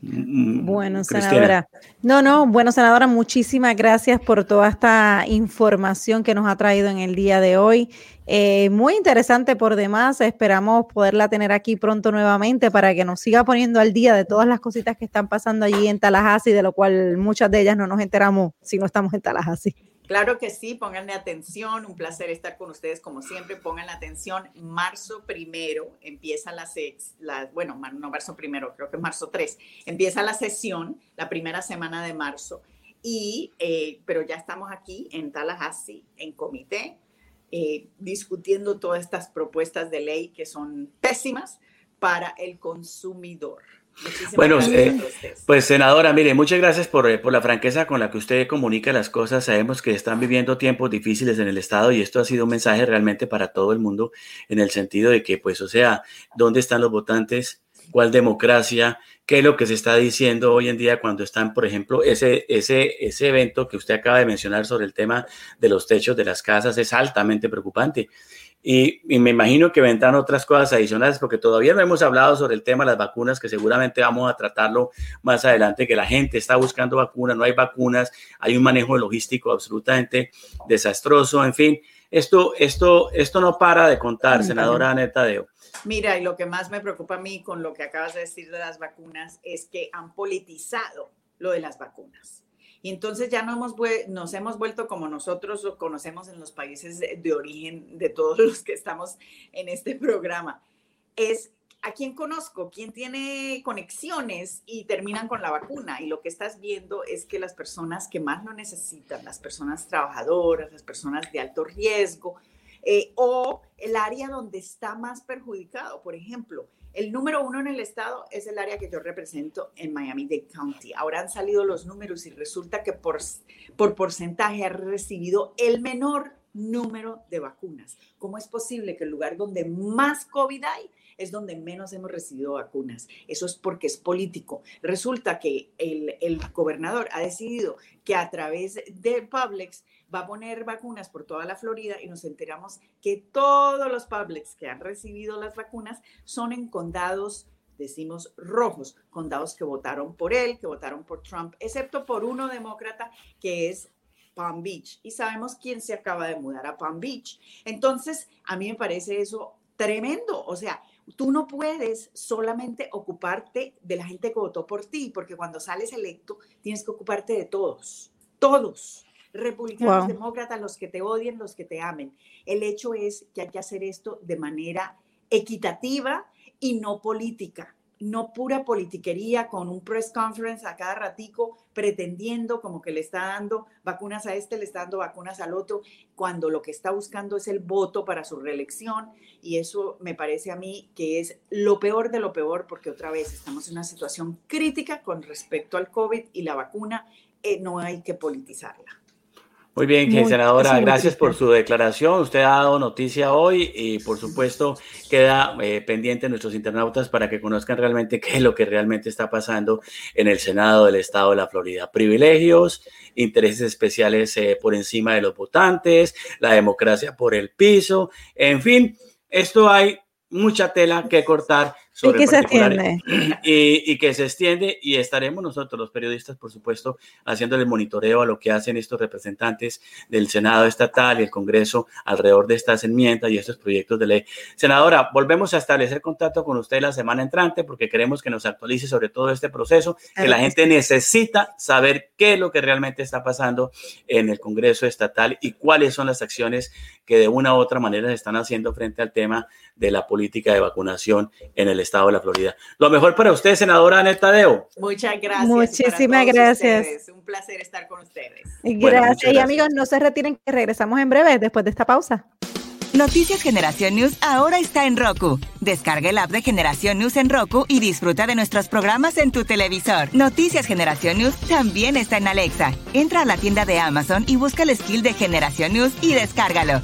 Bueno, senadora. No, no, bueno, senadora, muchísimas gracias por toda esta información que nos ha traído en el día de hoy. Eh, muy interesante por demás. Esperamos poderla tener aquí pronto nuevamente para que nos siga poniendo al día de todas las cositas que están pasando allí en Tallahassee, de lo cual muchas de ellas no nos enteramos si no estamos en Tallahassee. Claro que sí, pónganle atención, un placer estar con ustedes como siempre, pongan atención, marzo primero empieza la, sex, la bueno, no marzo primero, creo que es marzo tres, empieza la sesión, la primera semana de marzo, y, eh, pero ya estamos aquí en Tallahassee, en comité, eh, discutiendo todas estas propuestas de ley que son pésimas para el consumidor. Muchísimas bueno, eh, pues senadora, mire, muchas gracias por, por la franqueza con la que usted comunica las cosas. Sabemos que están viviendo tiempos difíciles en el Estado y esto ha sido un mensaje realmente para todo el mundo en el sentido de que, pues, o sea, ¿dónde están los votantes? ¿Cuál democracia? ¿Qué es lo que se está diciendo hoy en día cuando están, por ejemplo, ese, ese, ese evento que usted acaba de mencionar sobre el tema de los techos de las casas es altamente preocupante? Y, y me imagino que vendrán otras cosas adicionales porque todavía no hemos hablado sobre el tema de las vacunas, que seguramente vamos a tratarlo más adelante, que la gente está buscando vacunas, no hay vacunas, hay un manejo logístico absolutamente desastroso, en fin, esto, esto, esto no para de contar, senadora Annette Taddeo. Mira, y lo que más me preocupa a mí con lo que acabas de decir de las vacunas es que han politizado lo de las vacunas. Y entonces ya no hemos, nos hemos vuelto como nosotros lo conocemos en los países de, de origen de todos los que estamos en este programa. Es a quién conozco, quién tiene conexiones y terminan con la vacuna. Y lo que estás viendo es que las personas que más lo necesitan, las personas trabajadoras, las personas de alto riesgo, eh, o el área donde está más perjudicado, por ejemplo, el número uno en el estado es el área que yo represento en Miami-Dade County. Ahora han salido los números y resulta que por, por porcentaje ha recibido el menor número de vacunas. ¿Cómo es posible que el lugar donde más COVID hay es donde menos hemos recibido vacunas? Eso es porque es político. Resulta que el, el gobernador ha decidido que a través de Publix va a poner vacunas por toda la Florida y nos enteramos que todos los Publix que han recibido las vacunas son en condados, decimos rojos, condados que votaron por él, que votaron por Trump, excepto por uno demócrata que es Palm Beach. Y sabemos quién se acaba de mudar a Palm Beach. Entonces, a mí me parece eso tremendo. O sea, tú no puedes solamente ocuparte de la gente que votó por ti, porque cuando sales electo tienes que ocuparte de todos, todos. Republicanos, wow. Demócratas, los que te odien, los que te amen. El hecho es que hay que hacer esto de manera equitativa y no política, no pura politiquería con un press conference a cada ratico pretendiendo como que le está dando vacunas a este, le está dando vacunas al otro, cuando lo que está buscando es el voto para su reelección, y eso me parece a mí que es lo peor de lo peor, porque otra vez estamos en una situación crítica con respecto al COVID y la vacuna, eh, no hay que politizarla. Muy bien, muy, senadora, gracias por su declaración. Usted ha dado noticia hoy y, por supuesto, queda eh, pendiente nuestros internautas para que conozcan realmente qué es lo que realmente está pasando en el Senado del Estado de la Florida. Privilegios, intereses especiales eh, por encima de los votantes, la democracia por el piso, en fin, esto hay mucha tela que cortar. Sobre y que se extiende. Y, y que se extiende y estaremos nosotros, los periodistas, por supuesto, haciendo el monitoreo a lo que hacen estos representantes del Senado estatal y el Congreso alrededor de estas enmiendas y estos proyectos de ley. Senadora, volvemos a establecer contacto con usted la semana entrante porque queremos que nos actualice sobre todo este proceso, que la gente necesita saber qué es lo que realmente está pasando en el Congreso estatal y cuáles son las acciones que de una u otra manera se están haciendo frente al tema de la política de vacunación en el Estado de la Florida. Lo mejor para usted, senadora Annette Taddeo. Muchas gracias. Muchísimas gracias. Ustedes. Un placer estar con ustedes. Gracias. Bueno, gracias. Y amigos, no se retiren, que regresamos en breve después de esta pausa. Noticias Generación News ahora está en Roku. Descarga el app de Generación News en Roku y disfruta de nuestros programas en tu televisor. Noticias Generación News también está en Alexa. Entra a la tienda de Amazon y busca el skill de Generación News y descárgalo.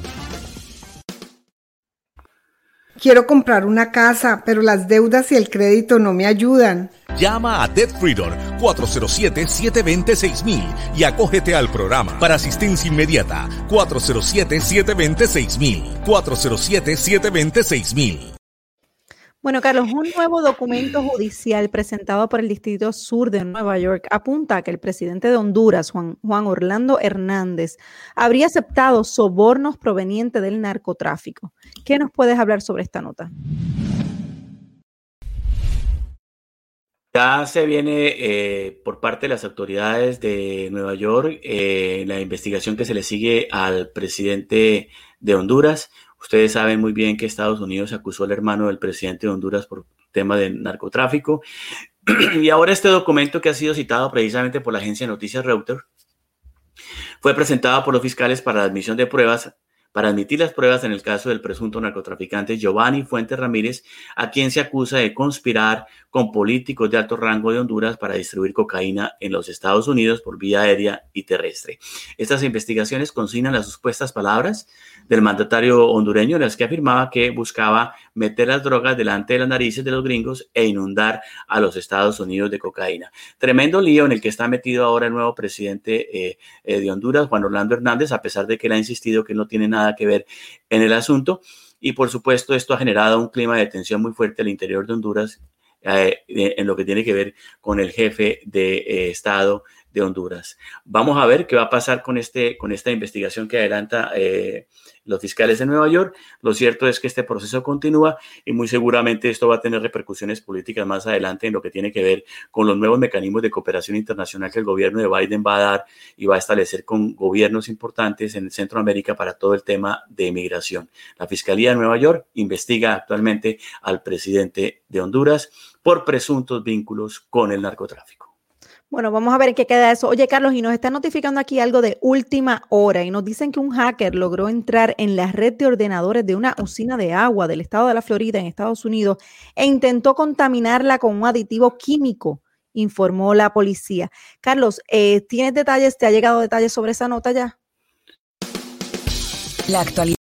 Quiero comprar una casa, pero las deudas y el crédito no me ayudan. Llama a Debt Freedom cuatro cero siete, siete dos cero, seis mil y acógete al programa. Para asistencia inmediata, cuatro cero siete, siete dos cero, seis mil. cuatro cero siete, siete dos cero, seis mil. Bueno, Carlos, un nuevo documento judicial presentado por el Distrito Sur de Nueva York apunta a que el presidente de Honduras, Juan, Juan Orlando Hernández, habría aceptado sobornos provenientes del narcotráfico. ¿Qué nos puedes hablar sobre esta nota? Ya se viene eh, por parte de las autoridades de Nueva York eh, la investigación que se le sigue al presidente de Honduras. Ustedes saben muy bien que Estados Unidos acusó al hermano del presidente de Honduras por tema de narcotráfico. Y ahora este documento que ha sido citado precisamente por la agencia de noticias Reuters fue presentado por los fiscales para la admisión de pruebas, para admitir las pruebas en el caso del presunto narcotraficante Giovanni Fuentes Ramírez, a quien se acusa de conspirar con políticos de alto rango de Honduras para distribuir cocaína en los Estados Unidos por vía aérea y terrestre. Estas investigaciones consignan las supuestas palabras del mandatario hondureño en las que afirmaba que buscaba meter las drogas delante de las narices de los gringos e inundar a los Estados Unidos de cocaína. Tremendo lío en el que está metido ahora el nuevo presidente eh, eh, de Honduras, Juan Orlando Hernández, a pesar de que él ha insistido que no tiene nada que ver en el asunto. Y por supuesto esto ha generado un clima de tensión muy fuerte al interior de Honduras eh, en lo que tiene que ver con el jefe de eh, Estado de Honduras. Vamos a ver qué va a pasar con, este, con esta investigación que adelanta eh, los fiscales de Nueva York. Lo cierto es que este proceso continúa y muy seguramente esto va a tener repercusiones políticas más adelante en lo que tiene que ver con los nuevos mecanismos de cooperación internacional que el gobierno de Biden va a dar y va a establecer con gobiernos importantes en Centroamérica para todo el tema de inmigración. La Fiscalía de Nueva York investiga actualmente al presidente de Honduras por presuntos vínculos con el narcotráfico. Bueno, vamos a ver en qué queda eso. Oye, Carlos, y nos están notificando aquí algo de última hora y nos dicen que un hacker logró entrar en la red de ordenadores de una usina de agua del estado de la Florida en Estados Unidos e intentó contaminarla con un aditivo químico, informó la policía. Carlos, eh, ¿tienes detalles? ¿Te ha llegado detalles sobre esa nota ya? La actualidad.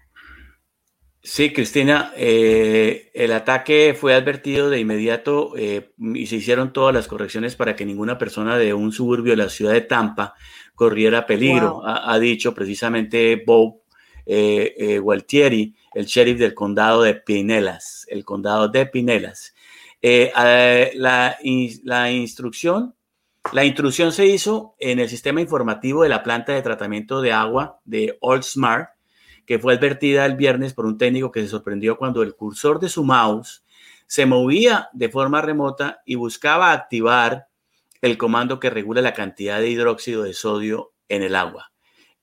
Sí, Cristina, eh, el ataque fue advertido de inmediato eh, y se hicieron todas las correcciones para que ninguna persona de un suburbio de la ciudad de Tampa corriera peligro. Wow. Ha, ha dicho precisamente Bob eh, eh, Gualtieri, el sheriff del condado de Pinellas, el condado de Pinellas. Eh, eh, la, la instrucción, la intrusión se hizo en el sistema informativo de la planta de tratamiento de agua de Old Smart, que fue advertida el viernes por un técnico que se sorprendió cuando el cursor de su mouse se movía de forma remota y buscaba activar el comando que regula la cantidad de hidróxido de sodio en el agua.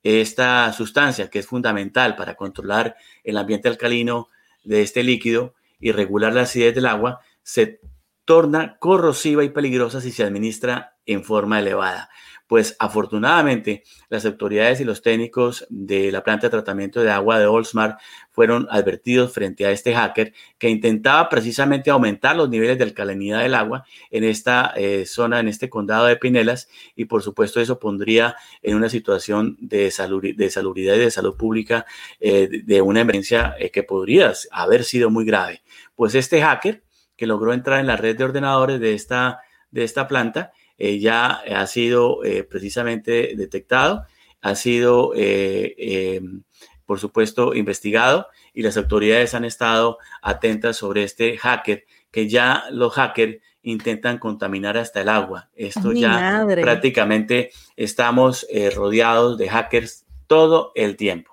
Esta sustancia, que es fundamental para controlar el ambiente alcalino de este líquido y regular la acidez del agua, se torna corrosiva y peligrosa si se administra en forma elevada. Pues afortunadamente las autoridades y los técnicos de la planta de tratamiento de agua de Old Smart fueron advertidos frente a este hacker que intentaba precisamente aumentar los niveles de alcalinidad del agua en esta eh, zona, en este condado de Pinellas, y por supuesto eso pondría en una situación de, salud, de salubridad y de salud pública eh, de, de una emergencia eh, que podría haber sido muy grave. Pues este hacker que logró entrar en la red de ordenadores de esta, de esta planta Eh, ya ha sido eh, precisamente detectado, ha sido, eh, eh, por supuesto, investigado y las autoridades han estado atentas sobre este hacker, que ya los hackers intentan contaminar hasta el agua. Esto Mi ya madre. prácticamente estamos eh, rodeados de hackers todo el tiempo.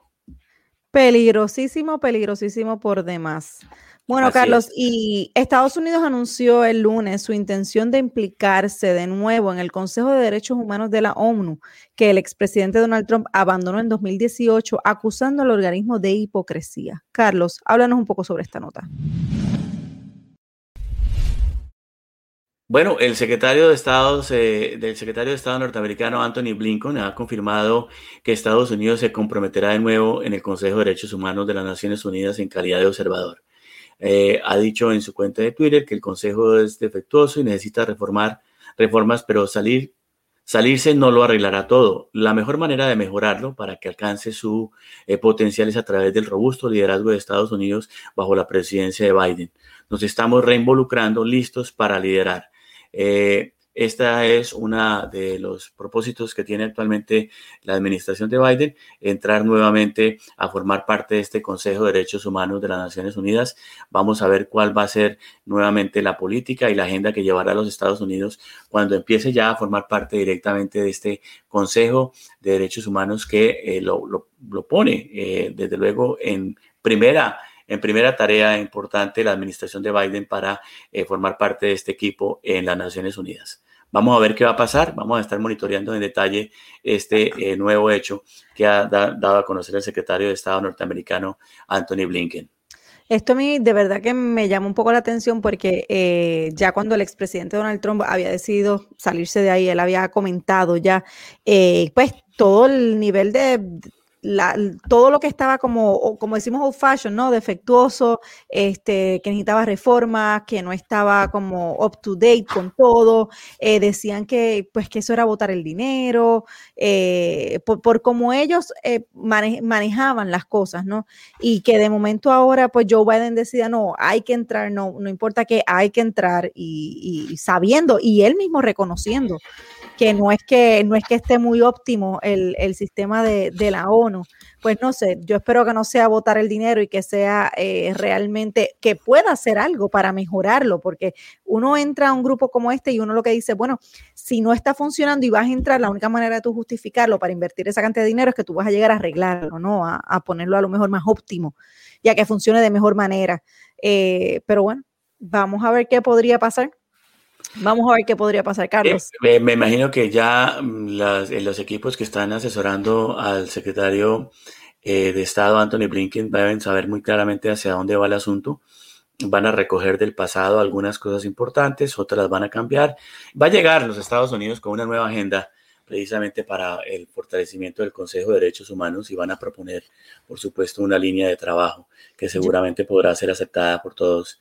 Peligrosísimo, peligrosísimo por demás. Bueno, Así Carlos, es. y Estados Unidos anunció el lunes su intención de implicarse de nuevo en el Consejo de Derechos Humanos de la ONU, que el expresidente Donald Trump abandonó en dos mil dieciocho, acusando al organismo de hipocresía. Carlos, háblanos un poco sobre esta nota. Bueno, el secretario de Estado, eh, del secretario de Estado norteamericano Anthony Blinken ha confirmado que Estados Unidos se comprometerá de nuevo en el Consejo de Derechos Humanos de las Naciones Unidas en calidad de observador. Eh, ha dicho en su cuenta de Twitter que el Consejo es defectuoso y necesita reformar reformas, pero salir, salirse no lo arreglará todo. La mejor manera de mejorarlo para que alcance su eh, potencial es a través del robusto liderazgo de Estados Unidos bajo la presidencia de Biden. Nos estamos reinvolucrando, listos para liderar. Eh, esta es una de los propósitos que tiene actualmente la administración de Biden, entrar nuevamente a formar parte de este Consejo de Derechos Humanos de las Naciones Unidas. Vamos a ver cuál va a ser nuevamente la política y la agenda que llevará a los Estados Unidos cuando empiece ya a formar parte directamente de este Consejo de Derechos Humanos que eh, lo, lo, lo pone eh, desde luego en primera En primera tarea importante la administración de Biden para eh, formar parte de este equipo en las Naciones Unidas. Vamos a ver qué va a pasar. Vamos a estar monitoreando en detalle este eh, nuevo hecho que ha da, dado a conocer el secretario de Estado norteamericano, Anthony Blinken. Esto a mí de verdad que me llama un poco la atención porque eh, ya cuando el expresidente Donald Trump había decidido salirse de ahí, él había comentado ya eh, pues todo el nivel de... La, todo lo que estaba como, como decimos old fashion, ¿no? Defectuoso, este, que necesitaba reformas, que no estaba como up to date con todo, eh, decían que pues que eso era botar el dinero, eh, por, por cómo ellos eh, mane, manejaban las cosas, ¿no? Y que de momento ahora pues Joe Biden decía, no, hay que entrar, no, no importa que hay que entrar y, y sabiendo, y él mismo reconociendo que no es que no es que esté muy óptimo el, el sistema de, de la ONU. Pues no sé, yo espero que no sea botar el dinero y que sea eh, realmente, que pueda hacer algo para mejorarlo, porque uno entra a un grupo como este y uno lo que dice, bueno, si no está funcionando y vas a entrar, la única manera de tú justificarlo para invertir esa cantidad de dinero es que tú vas a llegar a arreglarlo, ¿no? A, a ponerlo a lo mejor más óptimo, ya que funcione de mejor manera. Eh, pero bueno, vamos a ver qué podría pasar. Vamos a ver qué podría pasar, Carlos. Eh, me imagino que ya las, los equipos que están asesorando al secretario eh, de Estado, Anthony Blinken, deben saber muy claramente hacia dónde va el asunto. Van a recoger del pasado algunas cosas importantes, otras las van a cambiar. Va a llegar los Estados Unidos con una nueva agenda precisamente para el fortalecimiento del Consejo de Derechos Humanos y van a proponer, por supuesto, una línea de trabajo que seguramente podrá ser aceptada por todos.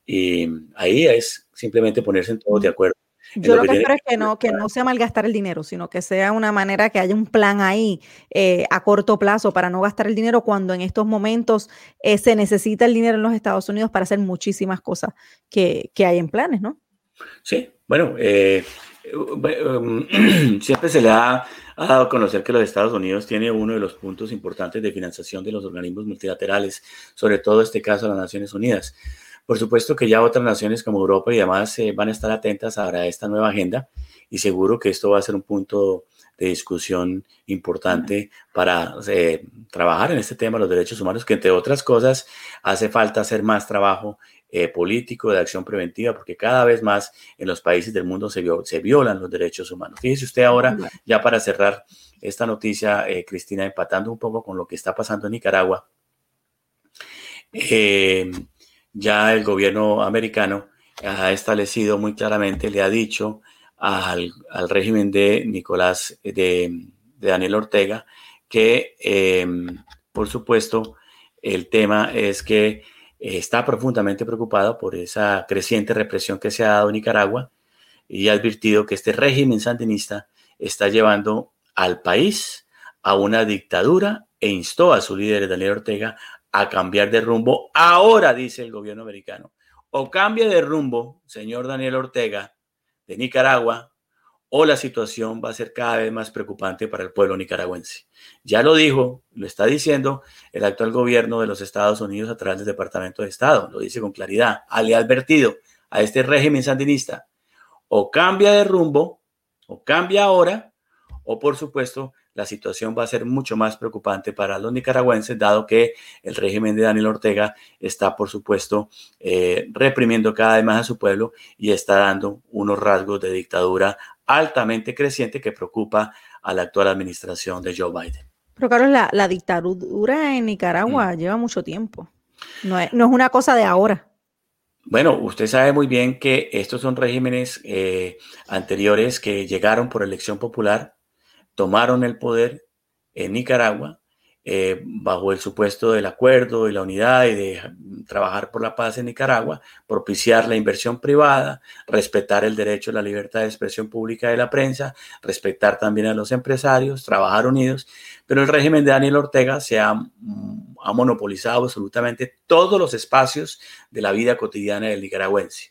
Y ahí es simplemente ponerse en todos de acuerdo. Yo lo que, que espero es que no, que no sea malgastar el dinero, sino que sea una manera que haya un plan ahí eh, a corto plazo para no gastar el dinero cuando en estos momentos eh, se necesita el dinero en los Estados Unidos para hacer muchísimas cosas que, que hay en planes, ¿no? Sí, bueno, eh, um, siempre se le ha, ha dado a conocer que los Estados Unidos tiene uno de los puntos importantes de financiación de los organismos multilaterales, sobre todo en este caso las Naciones Unidas. Por supuesto que ya otras naciones como Europa y demás eh, van a estar atentas a esta nueva agenda y seguro que esto va a ser un punto de discusión importante para eh, trabajar en este tema de los derechos humanos, que entre otras cosas hace falta hacer más trabajo eh, político de acción preventiva, porque cada vez más en los países del mundo se, vio, se violan los derechos humanos. Fíjese usted ahora, ya para cerrar esta noticia, eh, Cristina, empatando un poco con lo que está pasando en Nicaragua, eh, ya el gobierno americano ha establecido muy claramente, le ha dicho al, al régimen de Nicolás, de, de Daniel Ortega, que eh, por supuesto el tema es que está profundamente preocupado por esa creciente represión que se ha dado en Nicaragua y ha advertido que este régimen sandinista está llevando al país a una dictadura e instó a su líder Daniel Ortega a cambiar de rumbo. Ahora, dice el gobierno americano, o cambia de rumbo, señor Daniel Ortega, de Nicaragua, o la situación va a ser cada vez más preocupante para el pueblo nicaragüense. Ya lo dijo, lo está diciendo el actual gobierno de los Estados Unidos a través del Departamento de Estado, lo dice con claridad, le ha advertido a este régimen sandinista, o cambia de rumbo, o cambia ahora, o por supuesto, la situación va a ser mucho más preocupante para los nicaragüenses, dado que el régimen de Daniel Ortega está, por supuesto, eh, reprimiendo cada vez más a su pueblo y está dando unos rasgos de dictadura altamente creciente que preocupa a la actual administración de Joe Biden. Pero Carlos, la, la dictadura en Nicaragua mm. lleva mucho tiempo. No es, no es una cosa de ahora. Bueno, usted sabe muy bien que estos son regímenes eh, anteriores que llegaron por elección popular, tomaron el poder en Nicaragua eh, bajo el supuesto del acuerdo y la unidad y de trabajar por la paz en Nicaragua, propiciar la inversión privada, respetar el derecho a la libertad de expresión pública de la prensa, respetar también a los empresarios, trabajar unidos. Pero el régimen de Daniel Ortega se ha, ha monopolizado absolutamente todos los espacios de la vida cotidiana del nicaragüense.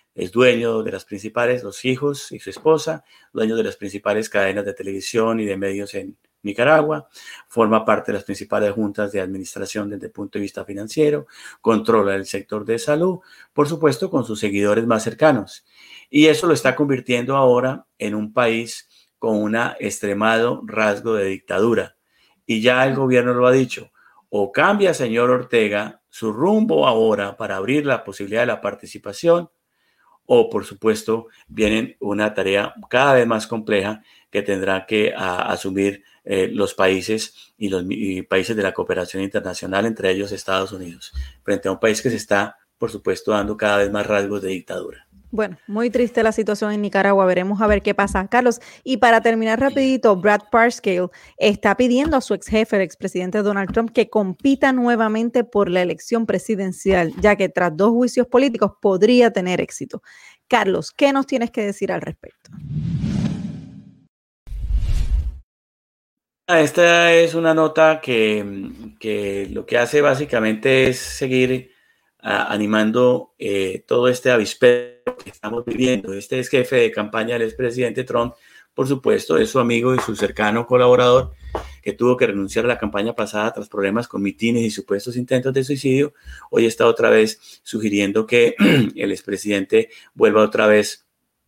es dueño de las principales, los hijos y su esposa, dueño de las principales cadenas de televisión y de medios en Nicaragua, forma parte de las principales juntas de administración desde el punto de vista financiero, controla el sector de salud, por supuesto con sus seguidores más cercanos. Y eso lo está convirtiendo ahora en un país con un extremado rasgo de dictadura. Y ya el gobierno lo ha dicho, o cambia, señor Ortega, su rumbo ahora para abrir la posibilidad de la participación, o por supuesto viene una tarea cada vez más compleja que tendrá que a, asumir eh, los países y los y países de la cooperación internacional, entre ellos Estados Unidos, frente a un país que se está, por supuesto, dando cada vez más rasgos de dictadura. Bueno, muy triste la situación en Nicaragua, veremos a ver qué pasa. Carlos, y para terminar rapidito, Brad Parscale está pidiendo a su ex jefe, el expresidente Donald Trump, que compita nuevamente por la elección presidencial, ya que tras dos juicios políticos podría tener éxito. Carlos, ¿qué nos tienes que decir al respecto? Esta es una nota que, que lo que hace básicamente es seguir uh, animando eh, todo este avispero que estamos viviendo. Este ex jefe de campaña del expresidente Trump, por supuesto, es su amigo y su cercano colaborador que tuvo que renunciar a la campaña pasada tras problemas con mitines y supuestos intentos de suicidio. Hoy está otra vez sugiriendo que el expresidente vuelva otra vez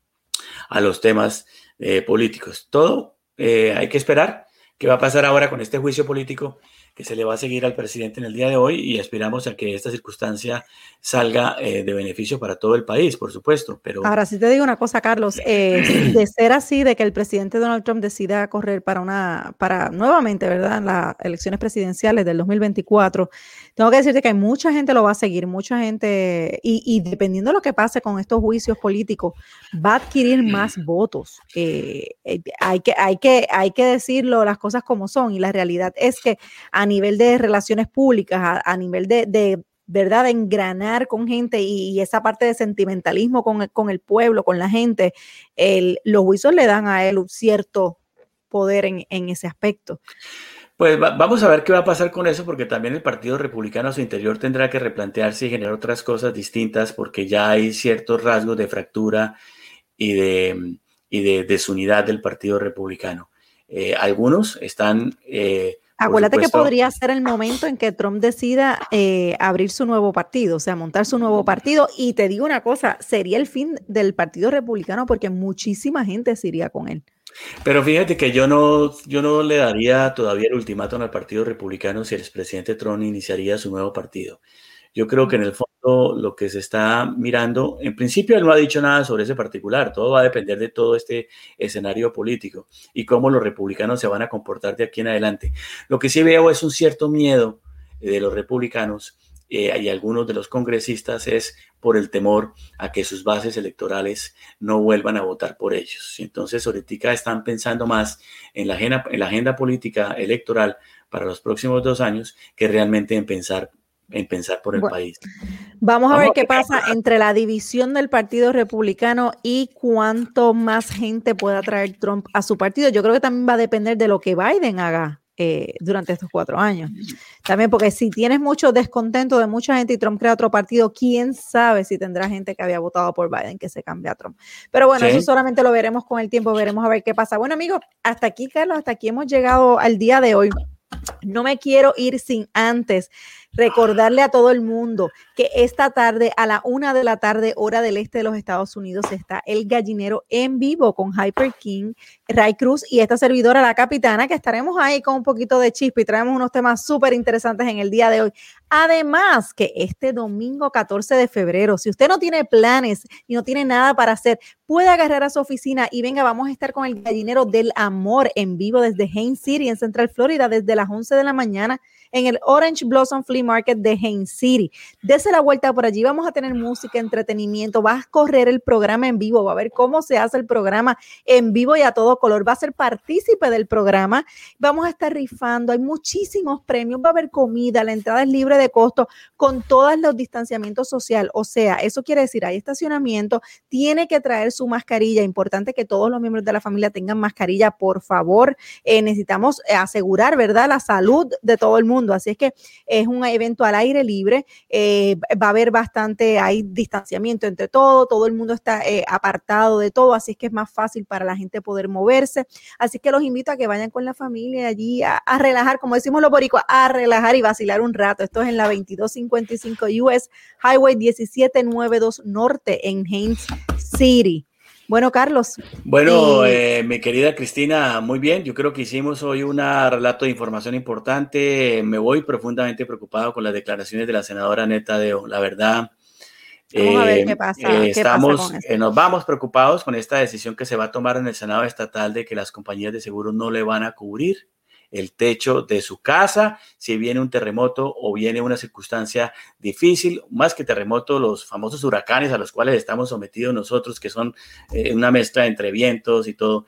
a los temas eh, políticos. Todo eh, hay que esperar qué va a pasar ahora con este juicio político que se le va a seguir al presidente en el día de hoy, y aspiramos a que esta circunstancia salga eh, de beneficio para todo el país, por supuesto. Pero ahora sí te digo una cosa, Carlos, eh, de ser así, de que el presidente Donald Trump decida correr para una, para nuevamente, ¿verdad?, las elecciones presidenciales del dos mil veinticuatro, tengo que decirte que hay mucha gente lo va a seguir, mucha gente, y, y dependiendo de lo que pase con estos juicios políticos, va a adquirir más votos. Eh, eh, hay que, hay que, hay que decirlo las cosas como son, y la realidad es que a nivel de relaciones públicas, a, a nivel de, de verdad, de engranar con gente y, y esa parte de sentimentalismo con el, con el pueblo, con la gente, el, los juicios le dan a él un cierto poder en, en ese aspecto. Pues va, vamos a ver qué va a pasar con eso, porque también el Partido Republicano a su interior tendrá que replantearse y generar otras cosas distintas, porque ya hay ciertos rasgos de fractura y de, y de desunidad del Partido Republicano. Eh, algunos están... Eh, Acuérdate que podría ser el momento en que Trump decida eh, abrir su nuevo partido, o sea, montar su nuevo partido. Y te digo una cosa, sería el fin del Partido Republicano porque muchísima gente se iría con él. Pero fíjate que yo no, yo no le daría todavía el ultimátum al Partido Republicano si el expresidente Trump iniciaría su nuevo partido. Yo creo que en el fondo lo que se está mirando, en principio él no ha dicho nada sobre ese particular, todo va a depender de todo este escenario político y cómo los republicanos se van a comportar de aquí en adelante. Lo que sí veo es un cierto miedo de los republicanos eh, y algunos de los congresistas es por el temor a que sus bases electorales no vuelvan a votar por ellos. Entonces ahorita están pensando más en la agenda, en la agenda política electoral para los próximos dos años que realmente en pensar en pensar por el bueno, país. Vamos a ver qué pasa entre la división del Partido Republicano y cuánto más gente pueda traer Trump a su partido. Yo creo que también va a depender de lo que Biden haga eh, durante estos cuatro años. También porque si tienes mucho descontento de mucha gente y Trump crea otro partido, quién sabe si tendrá gente que había votado por Biden que se cambie a Trump. Pero bueno, sí, eso solamente lo veremos con el tiempo, veremos a ver qué pasa. Bueno, amigos, hasta aquí, Carlos, hasta aquí hemos llegado al día de hoy. No me quiero ir sin antes recordarle a todo el mundo que esta tarde a la una de la tarde, hora del este de los Estados Unidos, está El Gallinero en vivo con Hyper King, Ray Cruz y esta servidora, la capitana, que estaremos ahí con un poquito de chispa y traemos unos temas súper interesantes en el día de hoy. Además que este domingo catorce de febrero, si usted no tiene planes y no tiene nada para hacer, puede agarrar a su oficina y venga, vamos a estar con El Gallinero del Amor en vivo desde Haines City en Central Florida desde las once de la mañana en el Orange Blossom Flea Market de Haines City. Dese la vuelta por allí, vamos a tener música, entretenimiento, va a correr el programa en vivo, va a ver cómo se hace el programa en vivo y a todo color, va a ser partícipe del programa, vamos a estar rifando, hay muchísimos premios, va a haber comida, la entrada es libre de costo con todos los distanciamientos social, o sea, eso quiere decir, hay estacionamiento, tiene que traer su mascarilla, importante que todos los miembros de la familia tengan mascarilla, por favor, eh, necesitamos asegurar, ¿verdad?, la salud de todo el mundo. Así es que es un, evento al aire libre, eh, va a haber bastante, hay distanciamiento entre todo, todo el mundo está eh, apartado de todo, así es que es más fácil para la gente poder moverse. Así que los invito a que vayan con la familia allí a, a relajar, como decimos los boricuas, a relajar y vacilar un rato. Esto es en la veintidós cincuenta y cinco U S Highway diecisiete noventa y dos Norte en Haines City. Bueno, Carlos. Bueno, y... eh, mi querida Cristina, muy bien. Yo creo que hicimos hoy un relato de información importante. Me voy profundamente preocupado con las declaraciones de la senadora Netta Deo. La verdad, vamos eh, a ver qué pasa. Eh, ¿Qué estamos, pasa con eh, nos vamos preocupados con esta decisión que se va a tomar en el Senado estatal de que las compañías de seguros no le van a cubrir el techo de su casa si viene un terremoto o viene una circunstancia difícil, más que terremoto, los famosos huracanes a los cuales estamos sometidos nosotros, que son eh, una mezcla entre vientos y todo.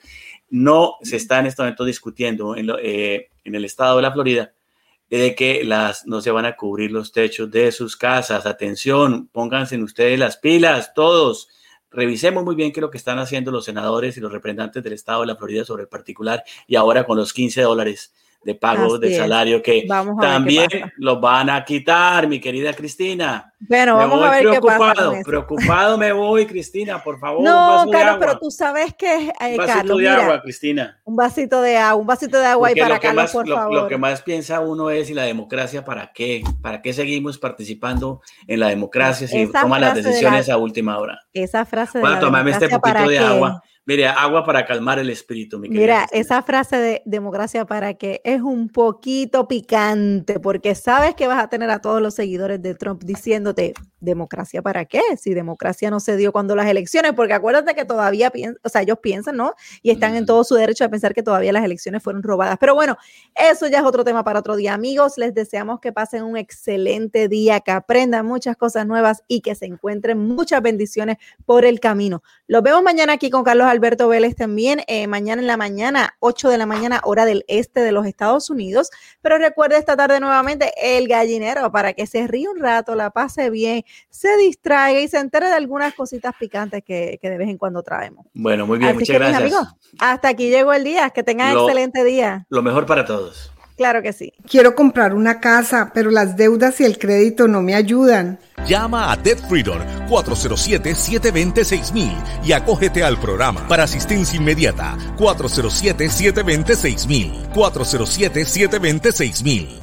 No se está en este momento discutiendo en, lo, eh, en el estado de la Florida de que las, no se van a cubrir los techos de sus casas. Atención, pónganse en ustedes las pilas, todos. Revisemos muy bien qué es lo que están haciendo los senadores y los representantes del estado de la Florida sobre el particular, y ahora con los quince dólares de pago del salario que también los van a quitar, mi querida Cristina. Bueno, vamos a ver qué pasa con eso. Preocupado me voy, Cristina, por favor. No, Carlos, pero tú sabes que, eh, un vasito Carlos, de mira, agua, Cristina. Un vasito de agua, un vasito de agua. Porque y para Carlos, más, por lo, favor. Lo que más piensa uno es, ¿y la democracia para qué? ¿Para qué seguimos participando en la democracia si esa toman las decisiones de la, a última hora? Esa frase de Bueno, la tomarme este poquito de qué? agua. Mire, agua para calmar el espíritu, mi querida Mira, Cristina. Esa frase de democracia para qué es un poquito picante, porque sabes que vas a tener a todos los seguidores de Trump diciéndote, ¿democracia para qué? Si democracia no se dio cuando las elecciones, porque acuérdate que todavía piensan, o sea, ellos piensan, ¿no? Y están mm. en todo su derecho de pensar que todavía las elecciones fueron robadas. Pero bueno, eso ya es otro tema para otro día. Amigos, les deseamos que pasen un excelente día, que aprendan muchas cosas nuevas y que se encuentren muchas bendiciones por el camino. Los vemos mañana aquí con Carlos Alberto Vélez también, eh, mañana en la mañana, ocho de la mañana, hora del este de los Estados Unidos, pero recuerde esta tarde nuevamente El Gallinero para que se ríe un rato, la pase bien, se distraiga y se entere de algunas cositas picantes que, que de vez en cuando traemos. Bueno, muy bien, Así muchas que, gracias. Mis amigos, hasta aquí llegó el día, que tengan lo, excelente día. Lo mejor para todos. Claro que sí. Quiero comprar una casa, pero las deudas y el crédito no me ayudan. Llama a Debt Freedom cuatro cero siete, siete dos cero, seis mil y acógete al programa. Para asistencia inmediata, cuatro cero siete, siete dos cero, seis mil. cuatro cero siete, siete dos cero, seis mil.